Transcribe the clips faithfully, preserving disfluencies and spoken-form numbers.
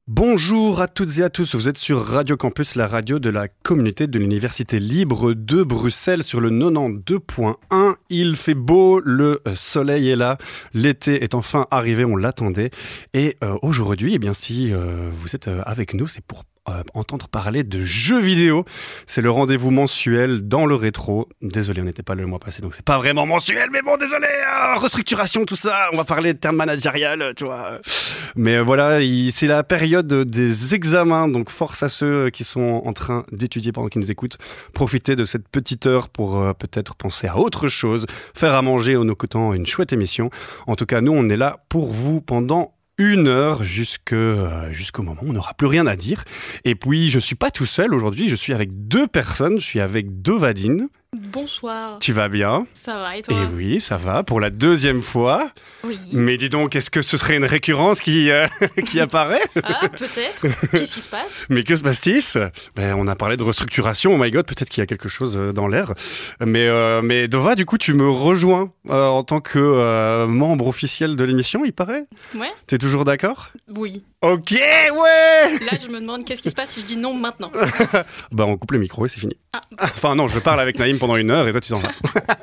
Bonjour à toutes et à tous, vous êtes sur Radio Campus, la radio de la communauté de l'Université libre de Bruxelles sur le quatre-vingt-douze point un. Il fait beau, le soleil est là, l'été est enfin arrivé, on l'attendait. Et euh, aujourd'hui, eh bien, si euh, vous êtes euh, avec nous, c'est pour Euh, entendre parler de jeux vidéo. C'est le rendez-vous mensuel dans le rétro. Désolé, on n'était pas le mois passé, donc c'est pas vraiment mensuel, mais bon, désolé, euh, restructuration, tout ça, on va parler de termes managériels, tu vois. Mais euh, voilà, il, c'est la période des examens, donc force à ceux qui sont en train d'étudier pendant qu'ils nous écoutent. Profitez de cette petite heure pour euh, peut-être penser à autre chose, faire à manger en écoutant une chouette émission. En tout cas, nous, on est là pour vous pendant une heure jusque, euh, jusqu'au moment où on n'aura plus rien à dire. Et puis, je suis pas tout seul aujourd'hui, je suis avec deux personnes. Je suis avec Dovadine. Bonsoir. Tu vas bien ? Ça va, et toi ? Et oui, ça va, pour la deuxième fois. Oui. Mais dis donc, est-ce que ce serait une récurrence qui, euh, qui apparaît ? Ah, peut-être. Qu'est-ce qui se passe ? Mais que se passe-t-il ? Ben, on a parlé de restructuration, oh my god, peut-être qu'il y a quelque chose dans l'air. Mais, euh, mais Dova, du coup, tu me rejoins euh, en tant que euh, membre officiel de l'émission, il paraît ? Ouais. T'es toujours d'accord ? Oui. Ok, ouais. Là, je me demande qu'est-ce qui se passe si je dis non maintenant. Bah, on coupe le micro et c'est fini. Ah. Enfin, non, je parle avec Naïm pendant une heure et toi, tu t'en vas.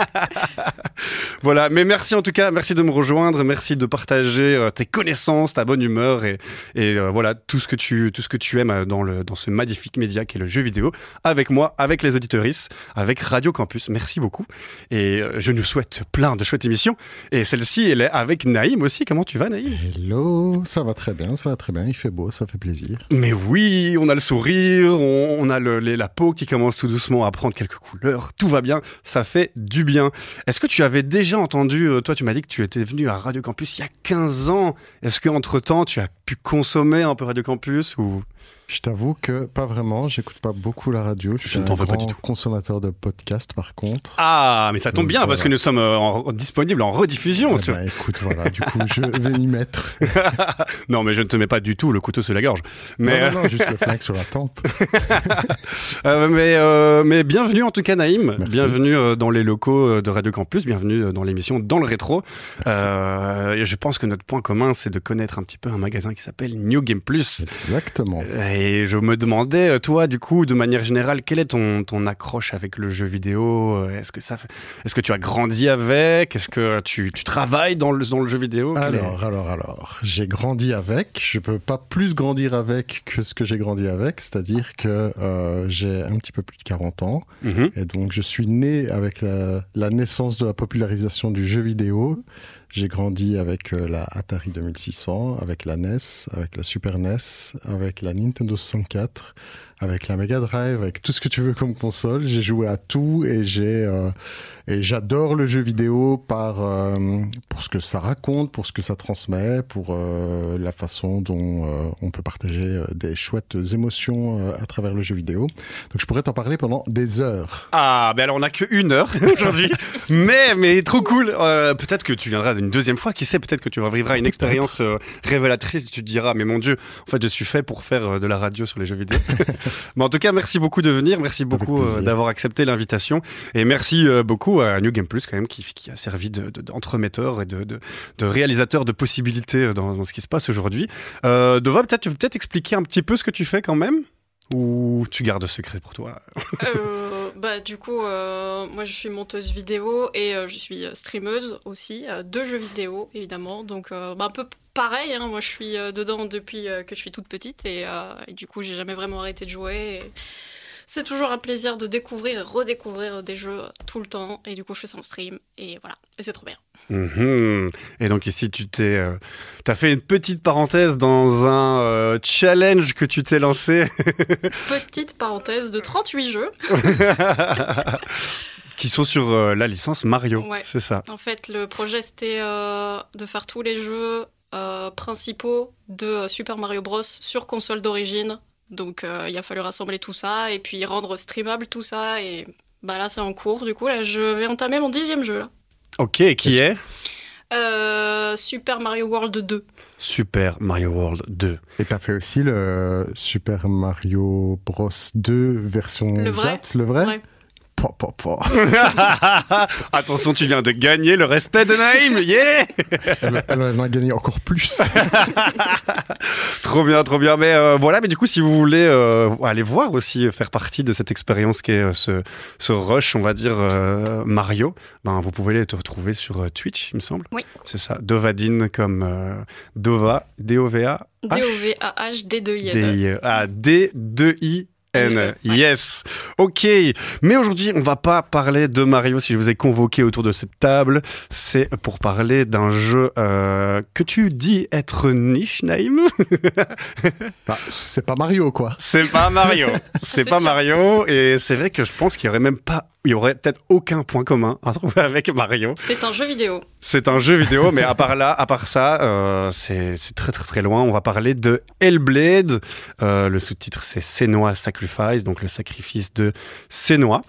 Voilà, mais merci en tout cas, merci de me rejoindre, merci de partager euh, tes connaissances, ta bonne humeur et, et euh, voilà, tout ce que tu, tout ce que tu aimes dans, le, dans ce magnifique média qu'est le jeu vidéo, avec moi, avec les auditeuristes, avec Radio Campus. Merci beaucoup. Et euh, je nous souhaite plein de chouettes émissions. Et celle-ci, elle est avec Naïm aussi. Comment tu vas, Naïm ? Hello, ça va très bien, ça va très bien. Il fait beau, ça fait plaisir. Mais oui, on a le sourire, on, on a le, les, la peau qui commence tout doucement à prendre quelques couleurs. Tout va bien, ça fait du bien. Est-ce que tu avais déjà entendu, toi tu m'as dit que tu étais venu à Radio Campus il y a quinze ans. Est-ce qu'entre-temps tu as pu consommer un peu Radio Campus ou... Je t'avoue que pas vraiment, j'écoute pas beaucoup la radio. Je, je suis ne t'en un veux grand pas du tout. consommateur de podcasts par contre. Ah, mais ça tombe Donc, bien voilà. parce que nous sommes euh, en, disponibles en rediffusion. Eh sur... ben, écoute, voilà, du coup je vais m'y mettre. Non, mais je ne te mets pas du tout le couteau sur la gorge. Mais... Non, non, non, juste le flingue sur la tempe. euh, mais, euh, mais bienvenue en tout cas Naïm, Merci. bienvenue euh, dans les locaux de Radio Campus, bienvenue euh, dans l'émission Dans le Rétro. Euh, je pense que notre point commun c'est de connaître un petit peu un magasin qui s'appelle New Game Plus. Exactement. Et je me demandais, toi, du coup, de manière générale, quelle est ton, ton accroche avec le jeu vidéo ? Est-ce que, ça, est-ce que tu as grandi avec ? Est-ce que tu, tu travailles dans le, dans le jeu vidéo ? Alors, alors, alors, j'ai grandi avec. Je peux pas plus grandir avec que ce que j'ai grandi avec. C'est-à-dire que euh, j'ai un petit peu plus de quarante ans. Mm-hmm. Et donc, je suis né avec la, la naissance de la popularisation du jeu vidéo. J'ai grandi avec euh, la Atari deux mille six cents, avec la N E S, avec la Super N E S, avec la Nintendo soixante-quatre, avec la Mega Drive, avec tout ce que tu veux comme console. J'ai joué à tout et j'ai euh, et j'adore le jeu vidéo par euh, pour ce que ça raconte, pour ce que ça transmet, pour euh, la façon dont euh, on peut partager euh, des chouettes émotions euh, à travers le jeu vidéo. Donc je pourrais t'en parler pendant des heures. Ah, ben alors on n'a qu'une heure aujourd'hui, mais mais trop cool. Euh, peut-être que tu viendras une deuxième fois, qui sait, peut-être que tu vivras une expérience euh, révélatrice. Tu te diras, mais mon Dieu, en fait, je suis fait pour faire euh, de la radio sur les jeux vidéo. Mais en tout cas, merci beaucoup de venir, merci beaucoup euh, d'avoir accepté l'invitation, et merci euh, beaucoup à New Game Plus quand même, qui, qui a servi de, de, d'entremetteur et de, de, de réalisateur de possibilités dans, dans ce qui se passe aujourd'hui. Euh, Dova, peut-être tu peux peut-être expliquer un petit peu ce que tu fais quand même, ou tu gardes secret pour toi ? euh, Bah du coup, euh, moi je suis monteuse vidéo et euh, je suis streameuse aussi euh, de jeux vidéo évidemment. Donc euh, bah, un peu pareil, hein, moi je suis euh, dedans depuis euh, que je suis toute petite et, euh, et du coup j'ai jamais vraiment arrêté de jouer. Et... C'est toujours un plaisir de découvrir et redécouvrir des jeux tout le temps. Et du coup, je fais ça en stream. Et voilà. Et c'est trop bien. Mmh. Et donc ici, tu t'es, euh, t'as fait une petite parenthèse dans un euh, challenge que tu t'es lancé. Petite parenthèse de trente-huit jeux. Qui sont sur euh, la licence Mario. Ouais. C'est ça. En fait, le projet, c'était euh, de faire tous les jeux euh, principaux de Super Mario Bros. Sur console d'origine. Donc, euh, il a fallu rassembler tout ça et puis rendre streamable tout ça. Et bah, là, c'est en cours. Du coup, là, je vais entamer mon dixième jeu. Là. Ok, qui est euh, Super Mario World deux. Super Mario World deux. Et t'as fait aussi le Super Mario Bros deux version Le vrai Japs, le vrai, ouais. Po, po, po. Attention, tu viens de gagner le respect de Naïm, yeah. elle, elle en a gagné encore plus. Trop bien, trop bien. Mais euh, voilà, mais du coup, si vous voulez euh, aller voir aussi, faire partie de cette expérience qui est euh, ce, ce rush, on va dire, euh, Mario, ben, vous pouvez les retrouver sur euh, Twitch, il me semble. Oui. C'est ça, Dovadine comme euh, Dova, D O V A D O V A H D deux I N. D ah, D deux I N. Yes. Ok. Mais aujourd'hui, on va pas parler de Mario. Si je vous ai convoqué autour de cette table, c'est pour parler d'un jeu euh, que tu dis être niche, Naïm. Bah, c'est pas Mario, quoi. C'est pas Mario. C'est, c'est pas sûr. Mario. Et c'est vrai que je pense qu'il y aurait même pas, il y aurait peut-être aucun point commun à trouver avec Mario. C'est un jeu vidéo. C'est un jeu vidéo, mais à part là, à part ça, euh, c'est, c'est très très très loin. On va parler de Hellblade. Euh, le sous-titre, c'est Senua's Sacrifice, donc le sacrifice de Senua.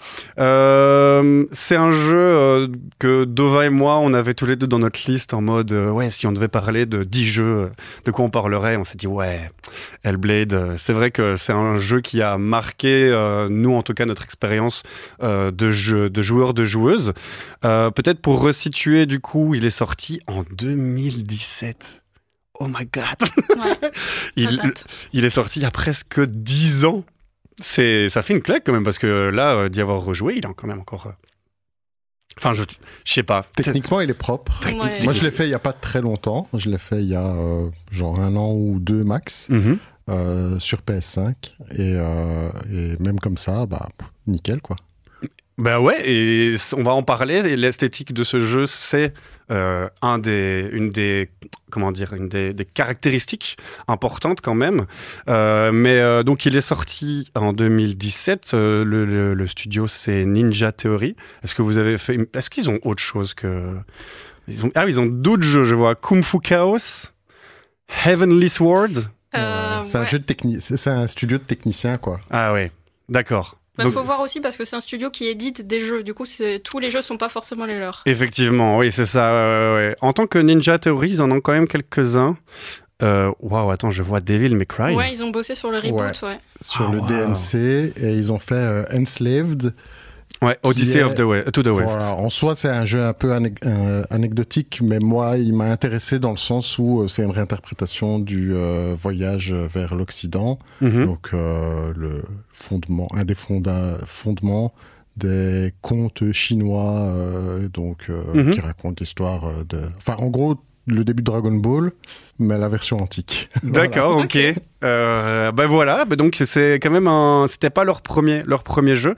Euh, c'est un jeu euh, que Dova et moi, on avait tous les deux dans notre liste en mode, euh, ouais, si on devait parler de dix jeux, de quoi on parlerait? On s'est dit, ouais, Hellblade. Euh, c'est vrai que c'est un jeu qui a marqué, euh, nous en tout cas, notre expérience euh, de jeu, de joueurs, de joueuses. Euh, peut-être pour resituer, du coup, il est sorti en deux mille dix-sept. Oh my god. Ouais, il, il est sorti il y a presque dix ans. C'est, ça fait une claque quand même, parce que là, euh, d'y avoir rejoué, il est quand même encore... Euh... Enfin, je, je sais pas. Techniquement, il est propre. Ouais. Moi, je l'ai fait il y a pas très longtemps. Je l'ai fait il y a euh, genre un an ou deux max, Mm-hmm. euh, sur P S cinq. Et, euh, et même comme ça, bah, nickel, quoi. Ben ouais, et on va en parler. Et l'esthétique de ce jeu, c'est euh, un des, une des, comment dire, une des, des caractéristiques importantes quand même. Euh, mais euh, donc, il est sorti en deux mille dix-sept. Euh, le, le, le studio, c'est Ninja Theory. Est-ce que vous avez fait, est-ce qu'ils ont autre chose que, ils ont, ah, ils ont d'autres jeux. Je vois Kung Fu Chaos, Heavenly Sword. Euh, c'est ouais. un jeu de techni- c'est, c'est un studio de techniciens, quoi. Ah ouais, d'accord. Il Donc, faut voir aussi parce que c'est un studio qui édite des jeux. Du coup, c'est... tous les jeux sont pas forcément les leurs. Effectivement, oui, c'est ça. Ouais, ouais. En tant que Ninja Theory, ils en ont quand même quelques-uns. Waouh, wow, attends, je vois Devil May Cry. Ouais, ils ont bossé sur le reboot, ouais. ouais. Sur oh, le wow. D M C, et ils ont fait euh, Enslaved. Ouais, Odyssey est... of the West, to the West. Voilà. En soi, c'est un jeu un peu ane- euh, anecdotique, mais moi, il m'a intéressé dans le sens où euh, c'est une réinterprétation du euh, voyage vers l'Occident. Mm-hmm. Donc, euh, le fondement, un des fonda- fondements des contes chinois, euh, donc, euh, Mm-hmm. qui racontent l'histoire de... Enfin, en gros, le début de Dragon Ball, mais la version antique. D'accord, voilà. ok. Euh, ben voilà, ben donc c'est quand même un, c'était pas leur premier, leur premier jeu.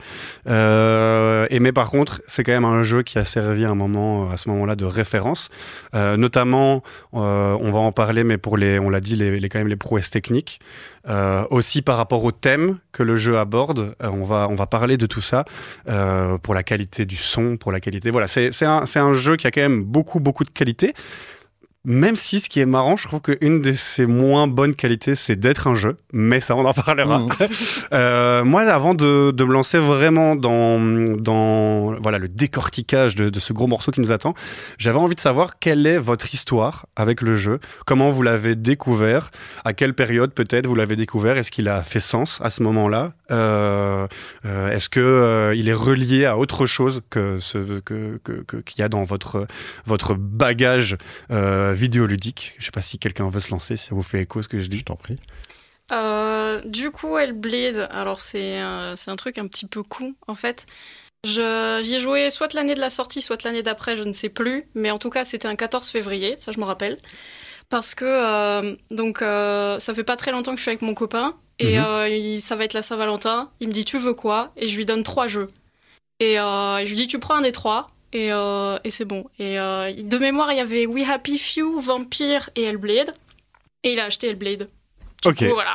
Euh, et mais par contre, c'est quand même un jeu qui a servi à un moment, à ce moment-là, de référence. Euh, notamment, euh, on va en parler, mais pour les, on l'a dit, les, les quand même les prouesses techniques. Euh, aussi par rapport au thème que le jeu aborde, euh, on va, on va parler de tout ça. Euh, pour la qualité du son, pour la qualité, voilà, c'est, c'est un, c'est un jeu qui a quand même beaucoup, beaucoup de qualité. Même si, ce qui est marrant, je trouve qu'une de ses moins bonnes qualités, c'est d'être un jeu. Mais ça, on en parlera. Mmh. euh, moi, avant de, de me lancer vraiment dans, dans voilà, le décortiquage de, de ce gros morceau qui nous attend, j'avais envie de savoir quelle est votre histoire avec le jeu. Comment vous l'avez découvert? À quelle période, peut-être, vous l'avez découvert? Est-ce qu'il a fait sens à ce moment-là? euh, euh, Est-ce qu'il euh, est relié à autre chose que ce, que, que, que, qu'il y a dans votre, votre bagage euh, vidéoludique? Je sais pas si quelqu'un veut se lancer, si ça vous fait écho ce que je dis. Je t'en prie. Euh, du coup, Hellblade, alors c'est, euh, c'est un truc un petit peu con en fait. Je, j'y ai joué soit l'année de la sortie, soit l'année d'après, je ne sais plus. Mais en tout cas, c'était un quatorze février, ça je me rappelle. Parce que euh, donc euh, ça fait pas très longtemps que je suis avec mon copain et mm-hmm. euh, il, ça va être la Saint-Valentin. Il me dit tu veux quoi? Et je lui donne trois jeux. Et, euh, et je lui dis tu prends un des trois. Et, euh, et c'est bon. Et euh, de mémoire, il y avait We Happy Few, Vampire et Hellblade. Et il a acheté Hellblade. Du ok. coup, voilà.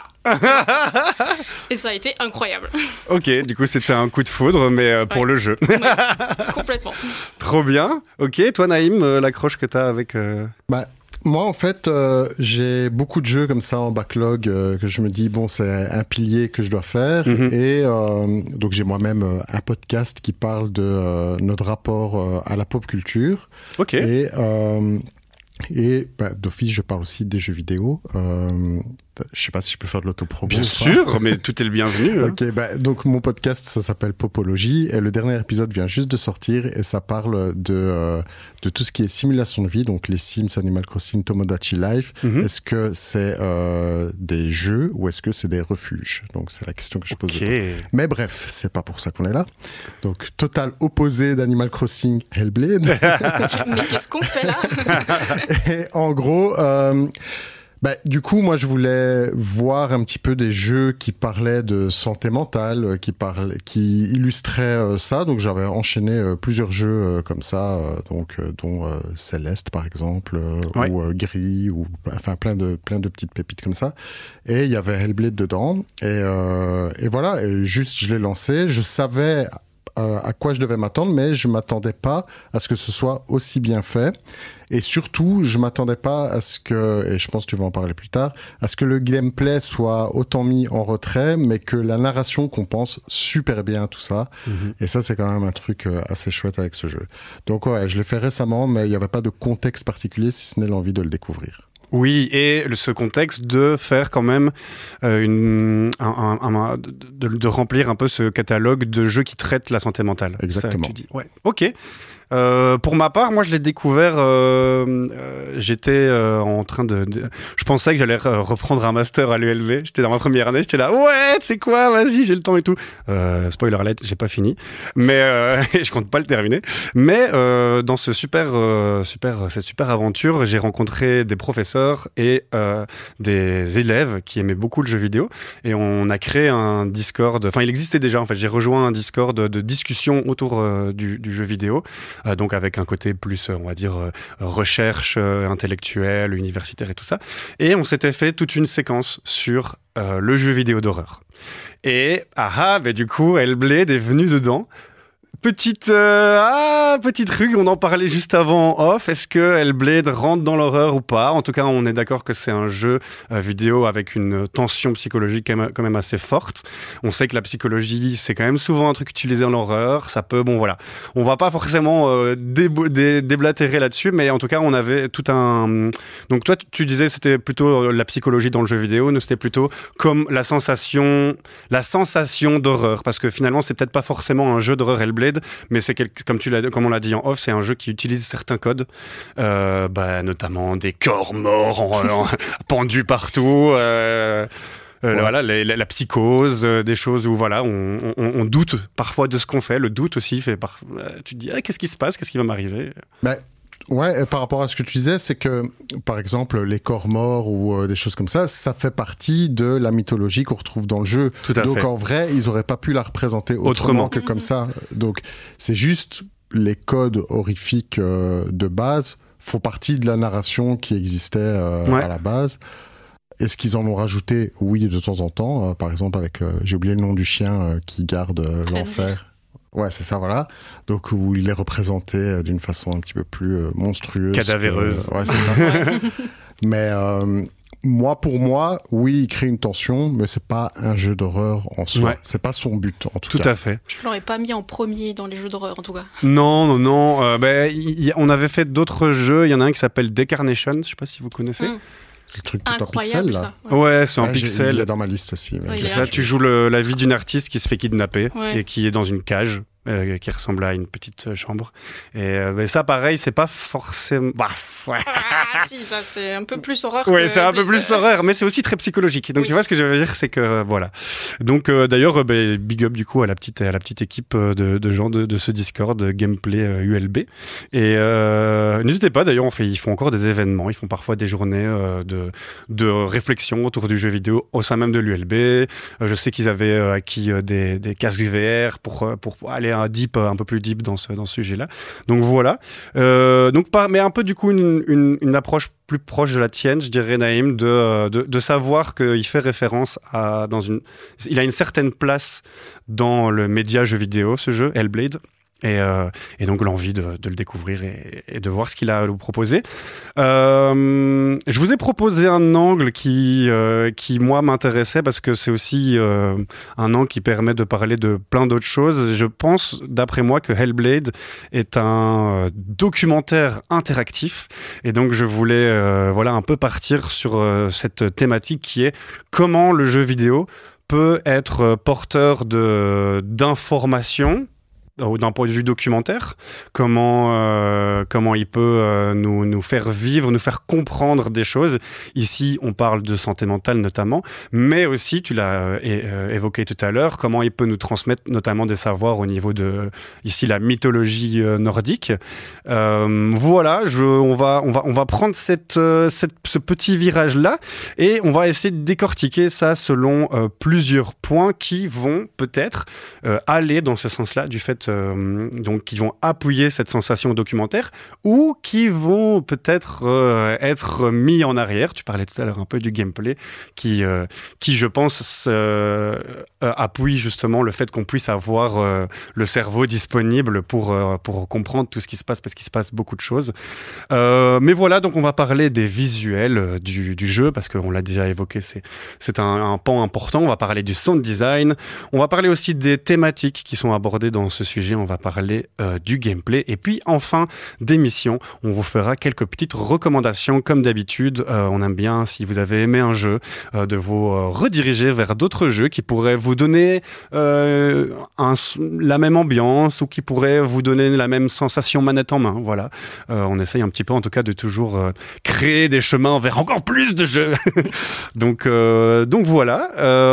Et ça a été incroyable. Ok, du coup, c'était un coup de foudre, mais euh, pour ouais. le jeu. Ouais, complètement. Trop bien. Ok, toi, Naïm, euh, l'accroche que t'as avec... Euh... Bah, moi, en fait, euh, j'ai beaucoup de jeux comme ça en backlog euh, que je me dis, bon, c'est un pilier que je dois faire. Mm-hmm. Et euh, donc, j'ai moi-même euh, un podcast qui parle de euh, notre rapport euh, à la pop culture. Ok. Et, euh, et bah, d'office, je parle aussi des jeux vidéo. Euh, Je sais pas si je peux faire de l'autopromo. Bien sûr, mais tout est le bienvenu. Hein. Ok, bah, donc mon podcast, ça s'appelle Popologie, et le dernier épisode vient juste de sortir, et ça parle de, euh, de tout ce qui est simulation de vie, donc les Sims, Animal Crossing, Tomodachi Life. Mm-hmm. Est-ce que c'est euh, des jeux ou est-ce que c'est des refuges? Donc c'est la question que je pose. Okay. Mais bref, c'est pas pour ça qu'on est là. Donc total opposé d'Animal Crossing, Hellblade. Mais qu'est-ce qu'on fait là? Et en gros... Euh, Bah, du coup, moi, je voulais voir un petit peu des jeux qui parlaient de santé mentale, qui, parlaient, qui illustraient euh, ça. Donc, j'avais enchaîné euh, plusieurs jeux euh, comme ça, euh, donc, euh, dont euh, Céleste, par exemple, euh, ouais. ou euh, Gris, ou enfin plein de, plein de petites pépites comme ça. Et il y avait Hellblade dedans. Et, euh, et voilà, et juste, je l'ai lancé. Je savais... à quoi je devais m'attendre, mais je ne m'attendais pas à ce que ce soit aussi bien fait. Et surtout, je ne m'attendais pas à ce que, et je pense que tu vas en parler plus tard, à ce que le gameplay soit autant mis en retrait, mais que la narration compense super bien tout ça. Mm-hmm. Et ça, c'est quand même un truc assez chouette avec ce jeu. Donc ouais, je l'ai fait récemment, mais il n'y avait pas de contexte particulier, si ce n'est l'envie de le découvrir. Oui, et ce contexte de faire quand même euh, une, un, un, un, de, de remplir un peu ce catalogue de jeux qui traitent la santé mentale. Exactement. Ça que tu dis. Ouais. Ok. Euh, pour ma part, moi, je l'ai découvert. Euh, euh, j'étais euh, en train de, de. Je pensais que j'allais reprendre un master à l'U L B. J'étais dans ma première année. J'étais là, ouais, tu sais quoi, vas-y, j'ai le temps et tout. Euh, spoiler alert, j'ai pas fini, mais euh, je compte pas le terminer. Mais euh, dans ce super, euh, super, cette super aventure, j'ai rencontré des professeurs et euh, des élèves qui aimaient beaucoup le jeu vidéo, et on a créé un Discord. Enfin, il existait déjà en fait. J'ai rejoint un Discord de, de discussion autour euh, du, du jeu vidéo. Euh, donc avec un côté plus, on va dire, euh, recherche euh, intellectuelle, universitaire et tout ça. Et on s'était fait toute une séquence sur euh, le jeu vidéo d'horreur. Et ah ah, bah, du coup, Hellblade est venu dedans. Petite, euh, ah, petit truc, on en parlait juste avant en off. Est-ce que Hellblade rentre dans l'horreur ou pas? En tout cas, on est d'accord que c'est un jeu euh, vidéo avec une tension psychologique quand même, quand même assez forte. On sait que la psychologie, c'est quand même souvent un truc utilisé en horreur. Ça peut, bon voilà. On va pas forcément euh, débo- dé- déblatérer là-dessus, mais en tout cas, on avait tout un... Donc toi, tu disais c'était plutôt la psychologie dans le jeu vidéo, nous c'était plutôt comme la sensation, la sensation d'horreur. Parce que finalement, c'est peut-être pas forcément un jeu d'horreur Hellblade, mais c'est quel, comme, tu l'as, comme on l'a dit en off, c'est un jeu qui utilise certains codes, euh, bah, notamment des corps morts en, en, pendus partout, euh, euh, ouais. voilà, la, la, la psychose, euh, des choses où voilà, on, on, on doute parfois de ce qu'on fait. Le doute aussi fait par... Tu te dis, ah, qu'est-ce qui se passe, qu'est-ce qui va m'arriver? Mais... Ouais, et par rapport à ce que tu disais, c'est que, par exemple, les corps morts ou euh, des choses comme ça, ça fait partie de la mythologie qu'on retrouve dans le jeu. Tout à Donc, fait. en vrai, ils n'auraient pas pu la représenter autrement, autrement. que comme ça. Donc, c'est juste les codes horrifiques euh, de base font partie de la narration qui existait euh, ouais. à la base. Est-ce qu'ils en ont rajouté? Oui, de temps en temps. Euh, par exemple, avec, euh, j'ai oublié le nom du chien euh, qui garde euh, l'enfer. Ouais, c'est ça, voilà. Donc, où il est représenté d'une façon un petit peu plus euh, monstrueuse. Cadavéreuse. Que... Ouais, c'est ça. Mais euh, moi, pour moi, oui, il crée une tension, mais c'est pas un jeu d'horreur en soi. Ouais. C'est pas son but, en tout, tout cas. Tout à fait. Je l'aurais pas mis en premier dans les jeux d'horreur, en tout cas. Non, non, non. Euh, bah, y, on avait fait d'autres jeux. Il y en a un qui s'appelle Decarnation. Je sais pas si vous connaissez. Mm. C'est le truc tout incroyable, en pixel, là. Ça, ouais, ouais c'est en ah, pixel. Il est dans ma liste aussi. Ouais, c'est ça, tu joues le, la vie d'une artiste qui se fait kidnapper ouais. et qui est dans une cage. Euh, qui ressemble à une petite chambre. Et euh, ben ça, pareil, c'est pas forcément... Bah, ouais. Ah si, ça, c'est un peu plus horreur. Oui, que... c'est un peu plus horreur, mais c'est aussi très psychologique. Donc, oui. Tu vois, ce que je veux dire, c'est que, voilà. Donc, euh, d'ailleurs, ben, big up, du coup, à la petite, à la petite équipe de, de gens de, de ce Discord, Gameplay euh, U L B. Et euh, n'hésitez pas, d'ailleurs, on fait, ils font encore des événements, ils font parfois des journées euh, de, de réflexion autour du jeu vidéo au sein même de l'U L B. Euh, je sais qu'ils avaient euh, acquis euh, des, des casques V R pour, pour aller un deep, un peu plus deep dans ce, dans ce sujet-là. Donc voilà. Euh, donc, par, mais un peu du coup une, une, une approche plus proche de la tienne, je dirais, Naïm, de, de, de savoir qu'il fait référence à... Dans une, il a une certaine place dans le média jeu vidéo, ce jeu, Hellblade. Et, euh, et donc l'envie de, de le découvrir et, et de voir ce qu'il a à nous proposer. Euh, je vous ai proposé un angle qui, euh, qui moi, m'intéressait parce que c'est aussi euh, un angle qui permet de parler de plein d'autres choses. Je pense, d'après moi, que Hellblade est un euh, documentaire interactif. Et donc, je voulais euh, voilà, un peu partir sur euh, cette thématique qui est comment le jeu vidéo peut être porteur de, d'informations d'un point de vue documentaire, comment, euh, comment il peut euh, nous, nous faire vivre, nous faire comprendre des choses. Ici, on parle de santé mentale notamment, mais aussi, tu l'as euh, é- évoqué tout à l'heure, comment il peut nous transmettre notamment des savoirs au niveau de, ici, la mythologie euh, nordique. Euh, voilà, je, on, va, on, va, on va prendre cette, euh, cette, ce petit virage-là et on va essayer de décortiquer ça selon euh, plusieurs points qui vont peut-être euh, aller dans ce sens-là, du fait Euh, donc qui vont appuyer cette sensation documentaire ou qui vont peut-être euh, être mis en arrière. Tu parlais tout à l'heure un peu du gameplay qui, euh, qui je pense, euh, appuie justement le fait qu'on puisse avoir euh, le cerveau disponible pour, euh, pour comprendre tout ce qui se passe parce qu'il se passe beaucoup de choses. Euh, mais voilà, donc on va parler des visuels du, du jeu parce qu'on l'a déjà évoqué, c'est, c'est un, un pan important. On va parler du sound design. On va parler aussi des thématiques qui sont abordées dans ce sujet. On va parler euh, du gameplay et puis en fin d'émission on vous fera quelques petites recommandations comme d'habitude. Euh, on aime bien, si vous avez aimé un jeu, euh, de vous euh, rediriger vers d'autres jeux qui pourraient vous donner euh, un, la même ambiance ou qui pourraient vous donner la même sensation manette en main. Voilà, euh, on essaye un petit peu en tout cas de toujours euh, créer des chemins vers encore plus de jeux. donc, euh, donc voilà,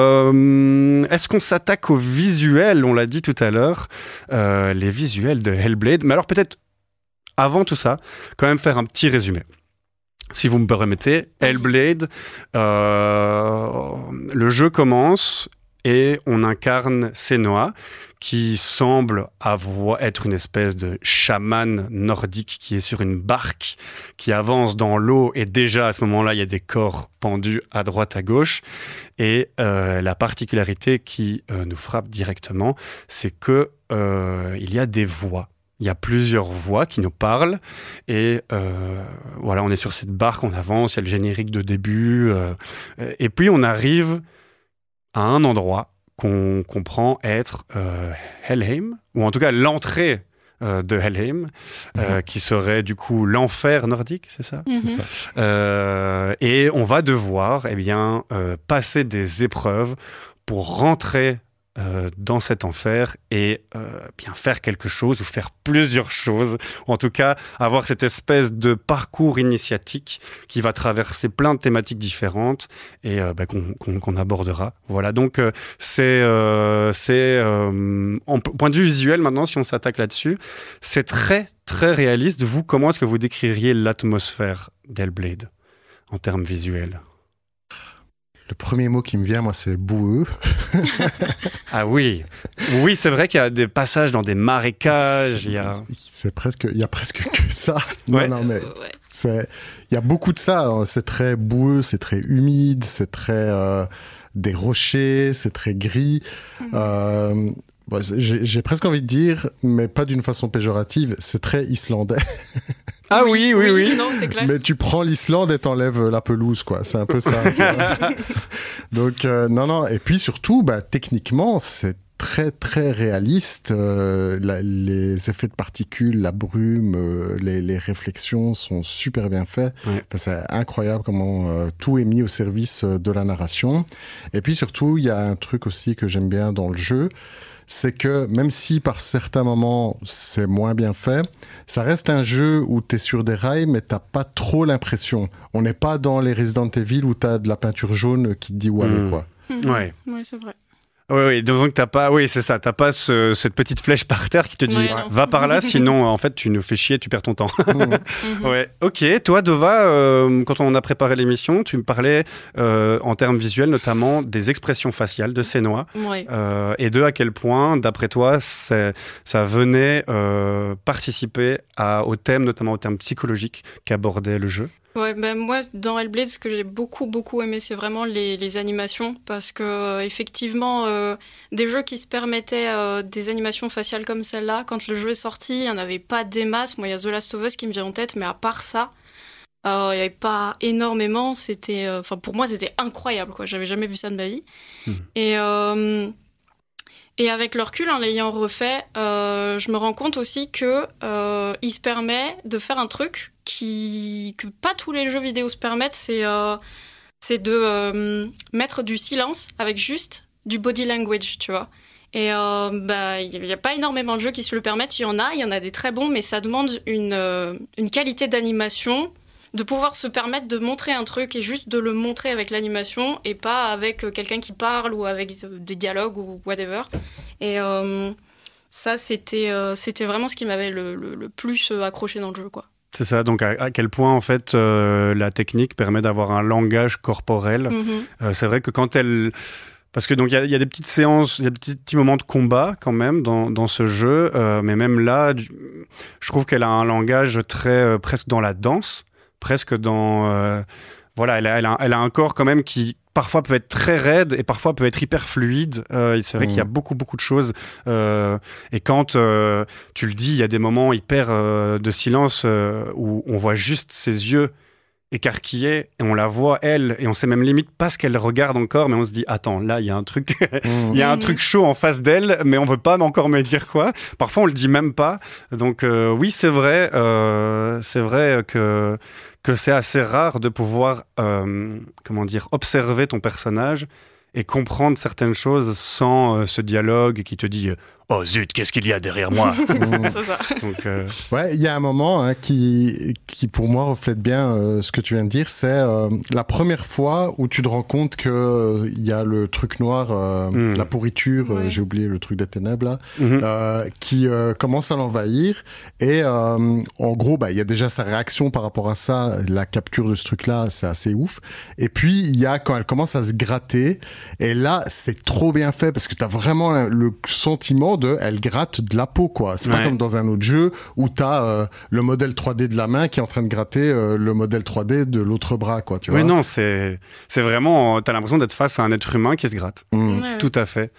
euh, est-ce qu'on s'attaque au visuel? On l'a dit tout à l'heure. Euh, les visuels de Hellblade. Mais alors peut-être, avant tout ça, quand même faire un petit résumé. Si vous me permettez, Hellblade, euh, le jeu commence et on incarne Senua, qui semble avoir, être une espèce de chaman nordique qui est sur une barque, qui avance dans l'eau et déjà à ce moment-là, il y a des corps pendus à droite, à gauche. Et euh, la particularité qui euh, nous frappe directement, c'est que euh, il y a des voix. Il y a plusieurs voix qui nous parlent et euh, voilà, on est sur cette barque, on avance, il y a le générique de début euh, et puis on arrive à un endroit qu'on comprend être euh, Helheim, ou en tout cas l'entrée euh, de Helheim, euh, mmh. qui serait du coup l'enfer nordique, c'est ça, mmh. c'est ça. Euh, et on va devoir eh bien, euh, passer des épreuves pour rentrer Euh, dans cet enfer et euh, bien faire quelque chose ou faire plusieurs choses, ou en tout cas avoir cette espèce de parcours initiatique qui va traverser plein de thématiques différentes et euh, bah, qu'on, qu'on, qu'on abordera. Voilà, donc euh, c'est, euh, c'est euh, en point de vue visuel maintenant, si on s'attaque là-dessus, c'est très très réaliste. Vous, comment est-ce que vous décririez l'atmosphère d'Hellblade en termes visuels? Le premier mot qui me vient, moi, c'est boueux. Ah oui, oui, c'est vrai qu'il y a des passages dans des marécages. C'est, il y a, c'est presque, il y a presque que ça. Non, ouais. non, mais euh, ouais. c'est, il y a beaucoup de ça. C'est très boueux, c'est très humide, c'est très euh, des rochers, c'est très gris. Mm-hmm. Euh, bon, j'ai, j'ai presque envie de dire, mais pas d'une façon péjorative, c'est très islandais. Ah oui, oui, oui. oui. oui. Non, c'est clair. Mais tu prends l'Islande et t'enlèves la pelouse, quoi. C'est un peu ça. Donc, euh, non, non. Et puis surtout, bah, techniquement, c'est très, très réaliste. Euh, la, les effets de particules, la brume, euh, les, les réflexions sont super bien faits. Ouais. Enfin, c'est incroyable comment euh, tout est mis au service de la narration. Et puis surtout, il y a un truc aussi que j'aime bien dans le jeu, c'est que même si par certains moments c'est moins bien fait, ça reste un jeu où t'es sur des rails mais t'as pas trop l'impression. On n'est pas dans les Resident Evil où t'as de la peinture jaune qui te dit où aller, mmh. quoi. Mmh. Ouais. Ouais, c'est vrai. Oui, oui, donc t'as pas, oui, c'est ça, t'as pas ce, cette petite flèche par terre qui te dit ouais, va par là, sinon en fait tu nous fais chier, tu perds ton temps. mmh. Ouais, ok. Toi, Dova, euh, quand on a préparé l'émission, tu me parlais euh, en termes visuels notamment des expressions faciales de Senua ouais. euh, et de à quel point, d'après toi, c'est, ça venait euh, participer à, au thème, notamment au thème psychologique qu'abordait le jeu. Ouais, ben moi, dans Hellblade, ce que j'ai beaucoup, beaucoup aimé, c'est vraiment les, les animations, parce que, euh, effectivement, euh, des jeux qui se permettaient euh, des animations faciales comme celle-là, quand le jeu est sorti, il n'y en avait pas des masses. Moi, il y a The Last of Us qui me vient en tête, mais à part ça, euh, il n'y avait pas énormément. C'était, enfin, euh, pour moi, c'était incroyable, quoi. J'avais jamais vu ça de ma vie. Mmh. Et... Euh, Et avec le recul, en l'ayant refait, euh, je me rends compte aussi que euh, il se permet de faire un truc qui que pas tous les jeux vidéo se permettent, c'est euh, c'est de euh, mettre du silence avec juste du body language, tu vois. Et euh, bah il y a pas énormément de jeux qui se le permettent. Il y en a, il y en a des très bons, mais ça demande une euh, une qualité d'animation, de pouvoir se permettre de montrer un truc et juste de le montrer avec l'animation et pas avec quelqu'un qui parle ou avec des dialogues ou whatever. Et euh, ça, c'était, euh, c'était vraiment ce qui m'avait le, le, le plus accroché dans le jeu, quoi. C'est ça, donc à, à quel point en fait euh, la technique permet d'avoir un langage corporel. Mm-hmm. Euh, c'est vrai que quand elle... Parce que donc il y, y a des petites séances, il y a des petits, petits moments de combat quand même dans, dans ce jeu, euh, mais même là, je trouve qu'elle a un langage très euh, presque dans la danse. Presque dans... Euh, voilà, elle a, elle, a, elle a un corps quand même qui parfois peut être très raide et parfois peut être hyper fluide. Euh, c'est vrai mmh. qu'il y a beaucoup, beaucoup de choses. Euh, et quand euh, tu le dis, il y a des moments hyper euh, de silence euh, où on voit juste ses yeux écarquillés et on la voit, elle, et on sait même limite pas ce qu'elle regarde encore, mais on se dit, attends, là, il y a un truc mmh. il y a un truc chaud en face d'elle, mais on veut pas encore me dire quoi. Parfois, on le dit même pas. Donc, euh, oui, c'est vrai, euh, c'est vrai que que c'est assez rare de pouvoir, euh, comment dire, observer ton personnage et comprendre certaines choses sans euh, ce dialogue qui te dit « Oh zut, qu'est-ce qu'il y a derrière moi ?» C'est ça. Donc, euh... Ouais, il y a un moment hein, qui, qui, pour moi, reflète bien euh, ce que tu viens de dire. C'est euh, la première fois où tu te rends compte qu'il euh, y a le truc noir, euh, mm. la pourriture, ouais. euh, j'ai oublié le truc des ténèbres, là, mm-hmm. euh, qui euh, commence à l'envahir. Et euh, en gros, bah, il y a déjà sa réaction par rapport à ça. La capture de ce truc-là, c'est assez ouf. Et puis, il y a quand elle commence à se gratter. Et là, c'est trop bien fait parce que tu as vraiment le sentiment de elle gratte de la peau, quoi. C'est ouais. pas comme dans un autre jeu où tu as euh, le modèle trois D de la main qui est en train de gratter euh, le modèle trois D de l'autre bras, quoi. Tu oui, vois non, c'est, c'est vraiment... Tu as l'impression d'être face à un être humain qui se gratte. Mmh. Ouais, Tout ouais. à fait.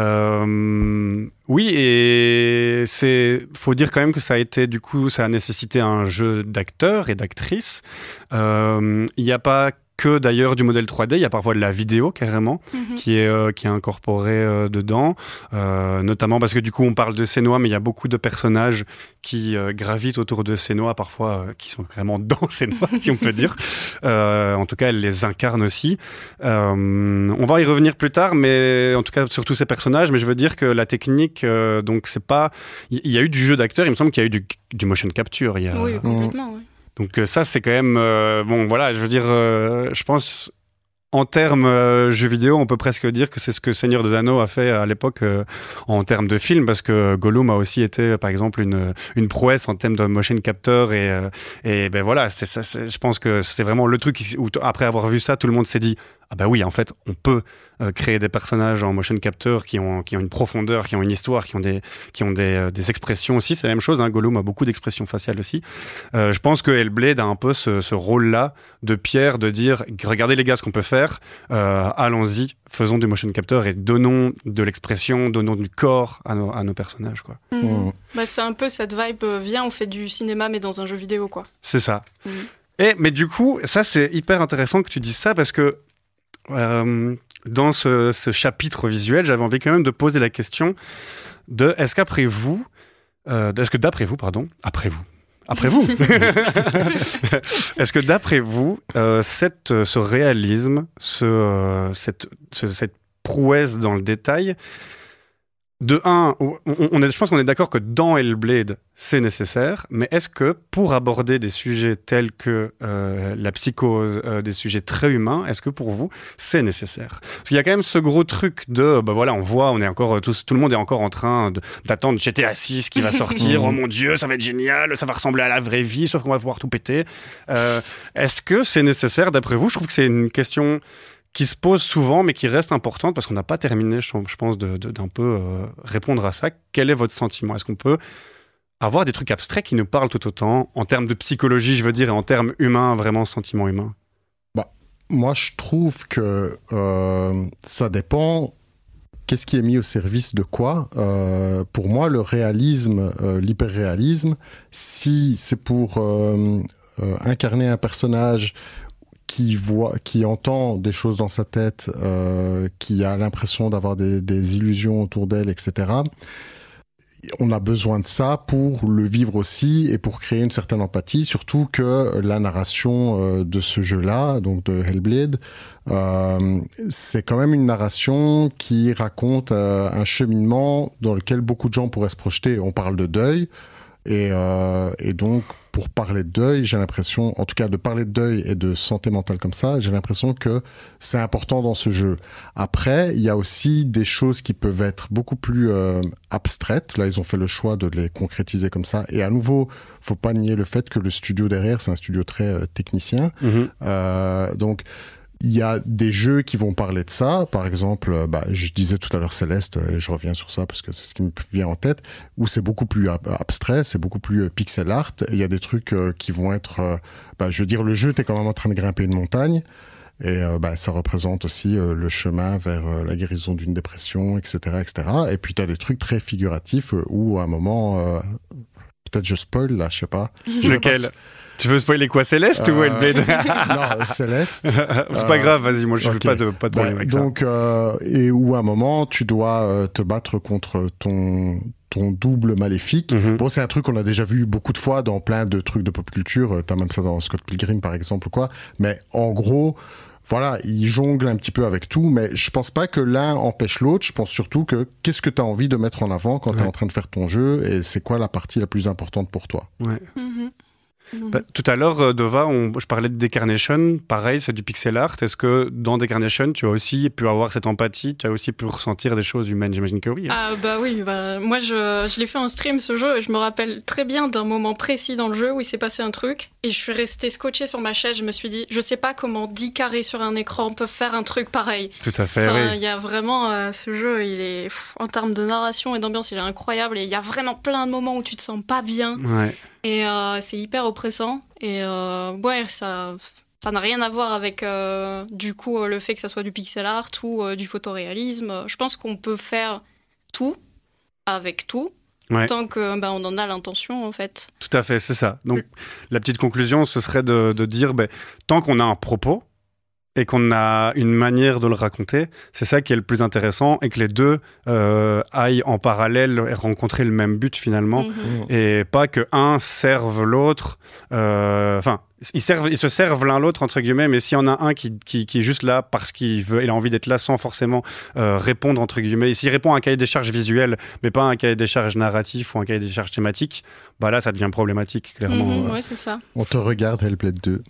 Euh, oui, et c'est... faut dire quand même que ça a été, du coup, ça a nécessité un jeu d'acteurs et d'actrices. Il euh, n'y a pas que d'ailleurs du modèle trois D, il y a parfois de la vidéo carrément mm-hmm. qui est euh, qui est incorporée euh, dedans, euh, notamment parce que du coup on parle de Senua, mais il y a beaucoup de personnages qui euh, gravitent autour de Senua, parfois euh, qui sont carrément dans Senua, si on peut dire. Euh, en tout cas, elle les incarne aussi. Euh, on va y revenir plus tard, mais en tout cas sur tous ces personnages. Mais je veux dire que la technique, euh, donc c'est pas, il y, y a eu du jeu d'acteur, il me semble qu'il y a eu du, du motion capture. Il y a... Oui, complètement. Oui. Donc euh, ça, c'est quand même... Euh, bon, voilà, je veux dire, euh, je pense, en termes euh, jeux vidéo, on peut presque dire que c'est ce que Seigneur des Anneaux a fait à l'époque euh, en termes de film, parce que Gollum a aussi été, par exemple, une, une prouesse en termes de motion capture. Et, euh, et ben voilà, c'est, ça, c'est, je pense que c'est vraiment le truc où, t- après avoir vu ça, tout le monde s'est dit « Ah bah oui, en fait, on peut euh, créer des personnages en motion capture qui ont, qui ont une profondeur, qui ont une histoire, qui ont des, qui ont des, euh, des expressions aussi. » C'est la même chose, hein, Gollum a beaucoup d'expressions faciales aussi. Euh, je pense que Hellblade a un peu ce, ce rôle-là de pierre, de dire « Regardez les gars ce qu'on peut faire, euh, allons-y, faisons du motion capture et donnons de l'expression, donnons du corps à nos, à nos personnages. » quoi. Mmh. Mmh. Bah, c'est un peu cette vibe, euh, viens, on fait du cinéma mais dans un jeu vidéo, quoi. C'est ça. Mmh. Et, mais du coup, ça c'est hyper intéressant que tu dises ça parce que Euh, dans ce, ce chapitre visuel, j'avais envie quand même de poser la question de est-ce qu'après vous, euh, est-ce que d'après vous, pardon, après vous, après vous, est-ce que d'après vous, euh, cette, ce réalisme, ce, euh, cette, ce, cette prouesse dans le détail, de un, on, on est, je pense qu'on est d'accord que dans Hellblade, c'est nécessaire, mais est-ce que pour aborder des sujets tels que euh, la psychose, euh, des sujets très humains, est-ce que pour vous, c'est nécessaire ? Parce qu'il y a quand même ce gros truc de, bah voilà, on voit, on est encore, tout, tout le monde est encore en train de, d'attendre G T A six qui va sortir, oh mon Dieu, ça va être génial, ça va ressembler à la vraie vie, sauf qu'on va pouvoir tout péter. Euh, est-ce que c'est nécessaire d'après vous ? Je trouve que c'est une question qui se pose souvent, mais qui reste importante, parce qu'on n'a pas terminé, je pense, de, de, d'un peu euh, répondre à ça. Quel est votre sentiment ? Est-ce qu'on peut avoir des trucs abstraits qui nous parlent tout autant, en termes de psychologie, je veux dire, et en termes humains, vraiment sentiments humains? Bah, moi, je trouve que euh, ça dépend. Qu'est-ce qui est mis au service de quoi? euh, Pour moi, le réalisme, euh, l'hyperréalisme, si c'est pour euh, euh, incarner un personnage qui voit, qui entend des choses dans sa tête, euh, qui a l'impression d'avoir des, des illusions autour d'elle, et cetera, on a besoin de ça pour le vivre aussi et pour créer une certaine empathie, surtout que la narration euh, de ce jeu-là, donc de Hellblade, euh, c'est quand même une narration qui raconte euh, un cheminement dans lequel beaucoup de gens pourraient se projeter. On parle de deuil, et, euh, et donc pour parler de deuil, j'ai l'impression, en tout cas de parler de deuil et de santé mentale comme ça, j'ai l'impression que c'est important dans ce jeu. Après, il y a aussi des choses qui peuvent être beaucoup plus euh, abstraites. Là, ils ont fait le choix de les concrétiser comme ça. Et à nouveau, faut pas nier le fait que le studio derrière, c'est un studio très euh, technicien. Mm-hmm. Euh, donc, il y a des jeux qui vont parler de ça. Par exemple, bah, je disais tout à l'heure Céleste, et je reviens sur ça parce que c'est ce qui me vient en tête, où c'est beaucoup plus ab- abstrait, c'est beaucoup plus euh, pixel art. Il y a des trucs euh, qui vont être... Euh, bah, je veux dire, le jeu, t'es quand même en train de grimper une montagne. Et euh, bah, ça représente aussi euh, le chemin vers euh, la guérison d'une dépression, et cetera, et cetera. Et puis, t'as des trucs très figuratifs euh, où, à un moment... Euh, peut-être je spoil, là, je sais pas. Lequel? Pas... Tu veux spoiler quoi, Céleste euh... ou Hellblade? Non, Céleste. C'est pas euh... grave, vas-y, moi je okay. veux pas de, pas de problème bah, avec donc, ça. Euh, et où à un moment, tu dois euh, te battre contre ton, ton double maléfique. Mm-hmm. Bon, c'est un truc qu'on a déjà vu beaucoup de fois dans plein de trucs de pop culture. T'as même ça dans Scott Pilgrim, par exemple, ou quoi. Mais en gros... Voilà, ils jonglent un petit peu avec tout, mais je pense pas que l'un empêche l'autre. Je pense surtout que qu'est-ce que tu as envie de mettre en avant quand ouais. tu es en train de faire ton jeu et c'est quoi la partie la plus importante pour toi. Ouais. Mm-hmm. Bah, tout à l'heure, Dova, on, je parlais de Decarnation. Pareil, c'est du pixel art. Est-ce que dans Decarnation, tu as aussi pu avoir cette empathie? Tu as aussi pu ressentir des choses humaines? J'imagine que oui. Hein. Ah bah oui, bah, moi je, je l'ai fait en stream ce jeu et je me rappelle très bien d'un moment précis dans le jeu où il s'est passé un truc et je suis restée scotchée sur ma chaise. Je me suis dit, je sais pas comment dix carrés sur un écran peuvent faire un truc pareil. Tout à fait, enfin, oui. Il y a vraiment, euh, ce jeu, il est, pff, en termes de narration et d'ambiance, il est incroyable et il y a vraiment plein de moments où tu te sens pas bien. Ouais. Et euh, c'est hyper oppressant. Et euh, ouais, ça, ça n'a rien à voir avec euh, du coup le fait que ça soit du pixel art ou euh, du photoréalisme. Je pense qu'on peut faire tout avec tout. Ouais. Tant qu'on bah, en a l'intention, en fait. Tout à fait, c'est ça. Donc, la petite conclusion, ce serait de, de dire, bah, tant qu'on a un propos et qu'on a une manière de le raconter, c'est ça qui est le plus intéressant, et que les deux euh, aillent en parallèle et rencontrer le même but, finalement, mmh. et pas que un serve l'autre. Enfin... Euh, Ils, servent, ils se servent l'un l'autre, entre guillemets, mais s'il y en a un qui, qui, qui est juste là parce qu'il veut, il a envie d'être là sans forcément euh, répondre, entre guillemets, et s'il répond à un cahier des charges visuel, mais pas à un cahier des charges narratif ou un cahier des charges thématique, bah là, ça devient problématique, clairement. Mmh, ouais, c'est ça. On te regarde, Hellblade deux.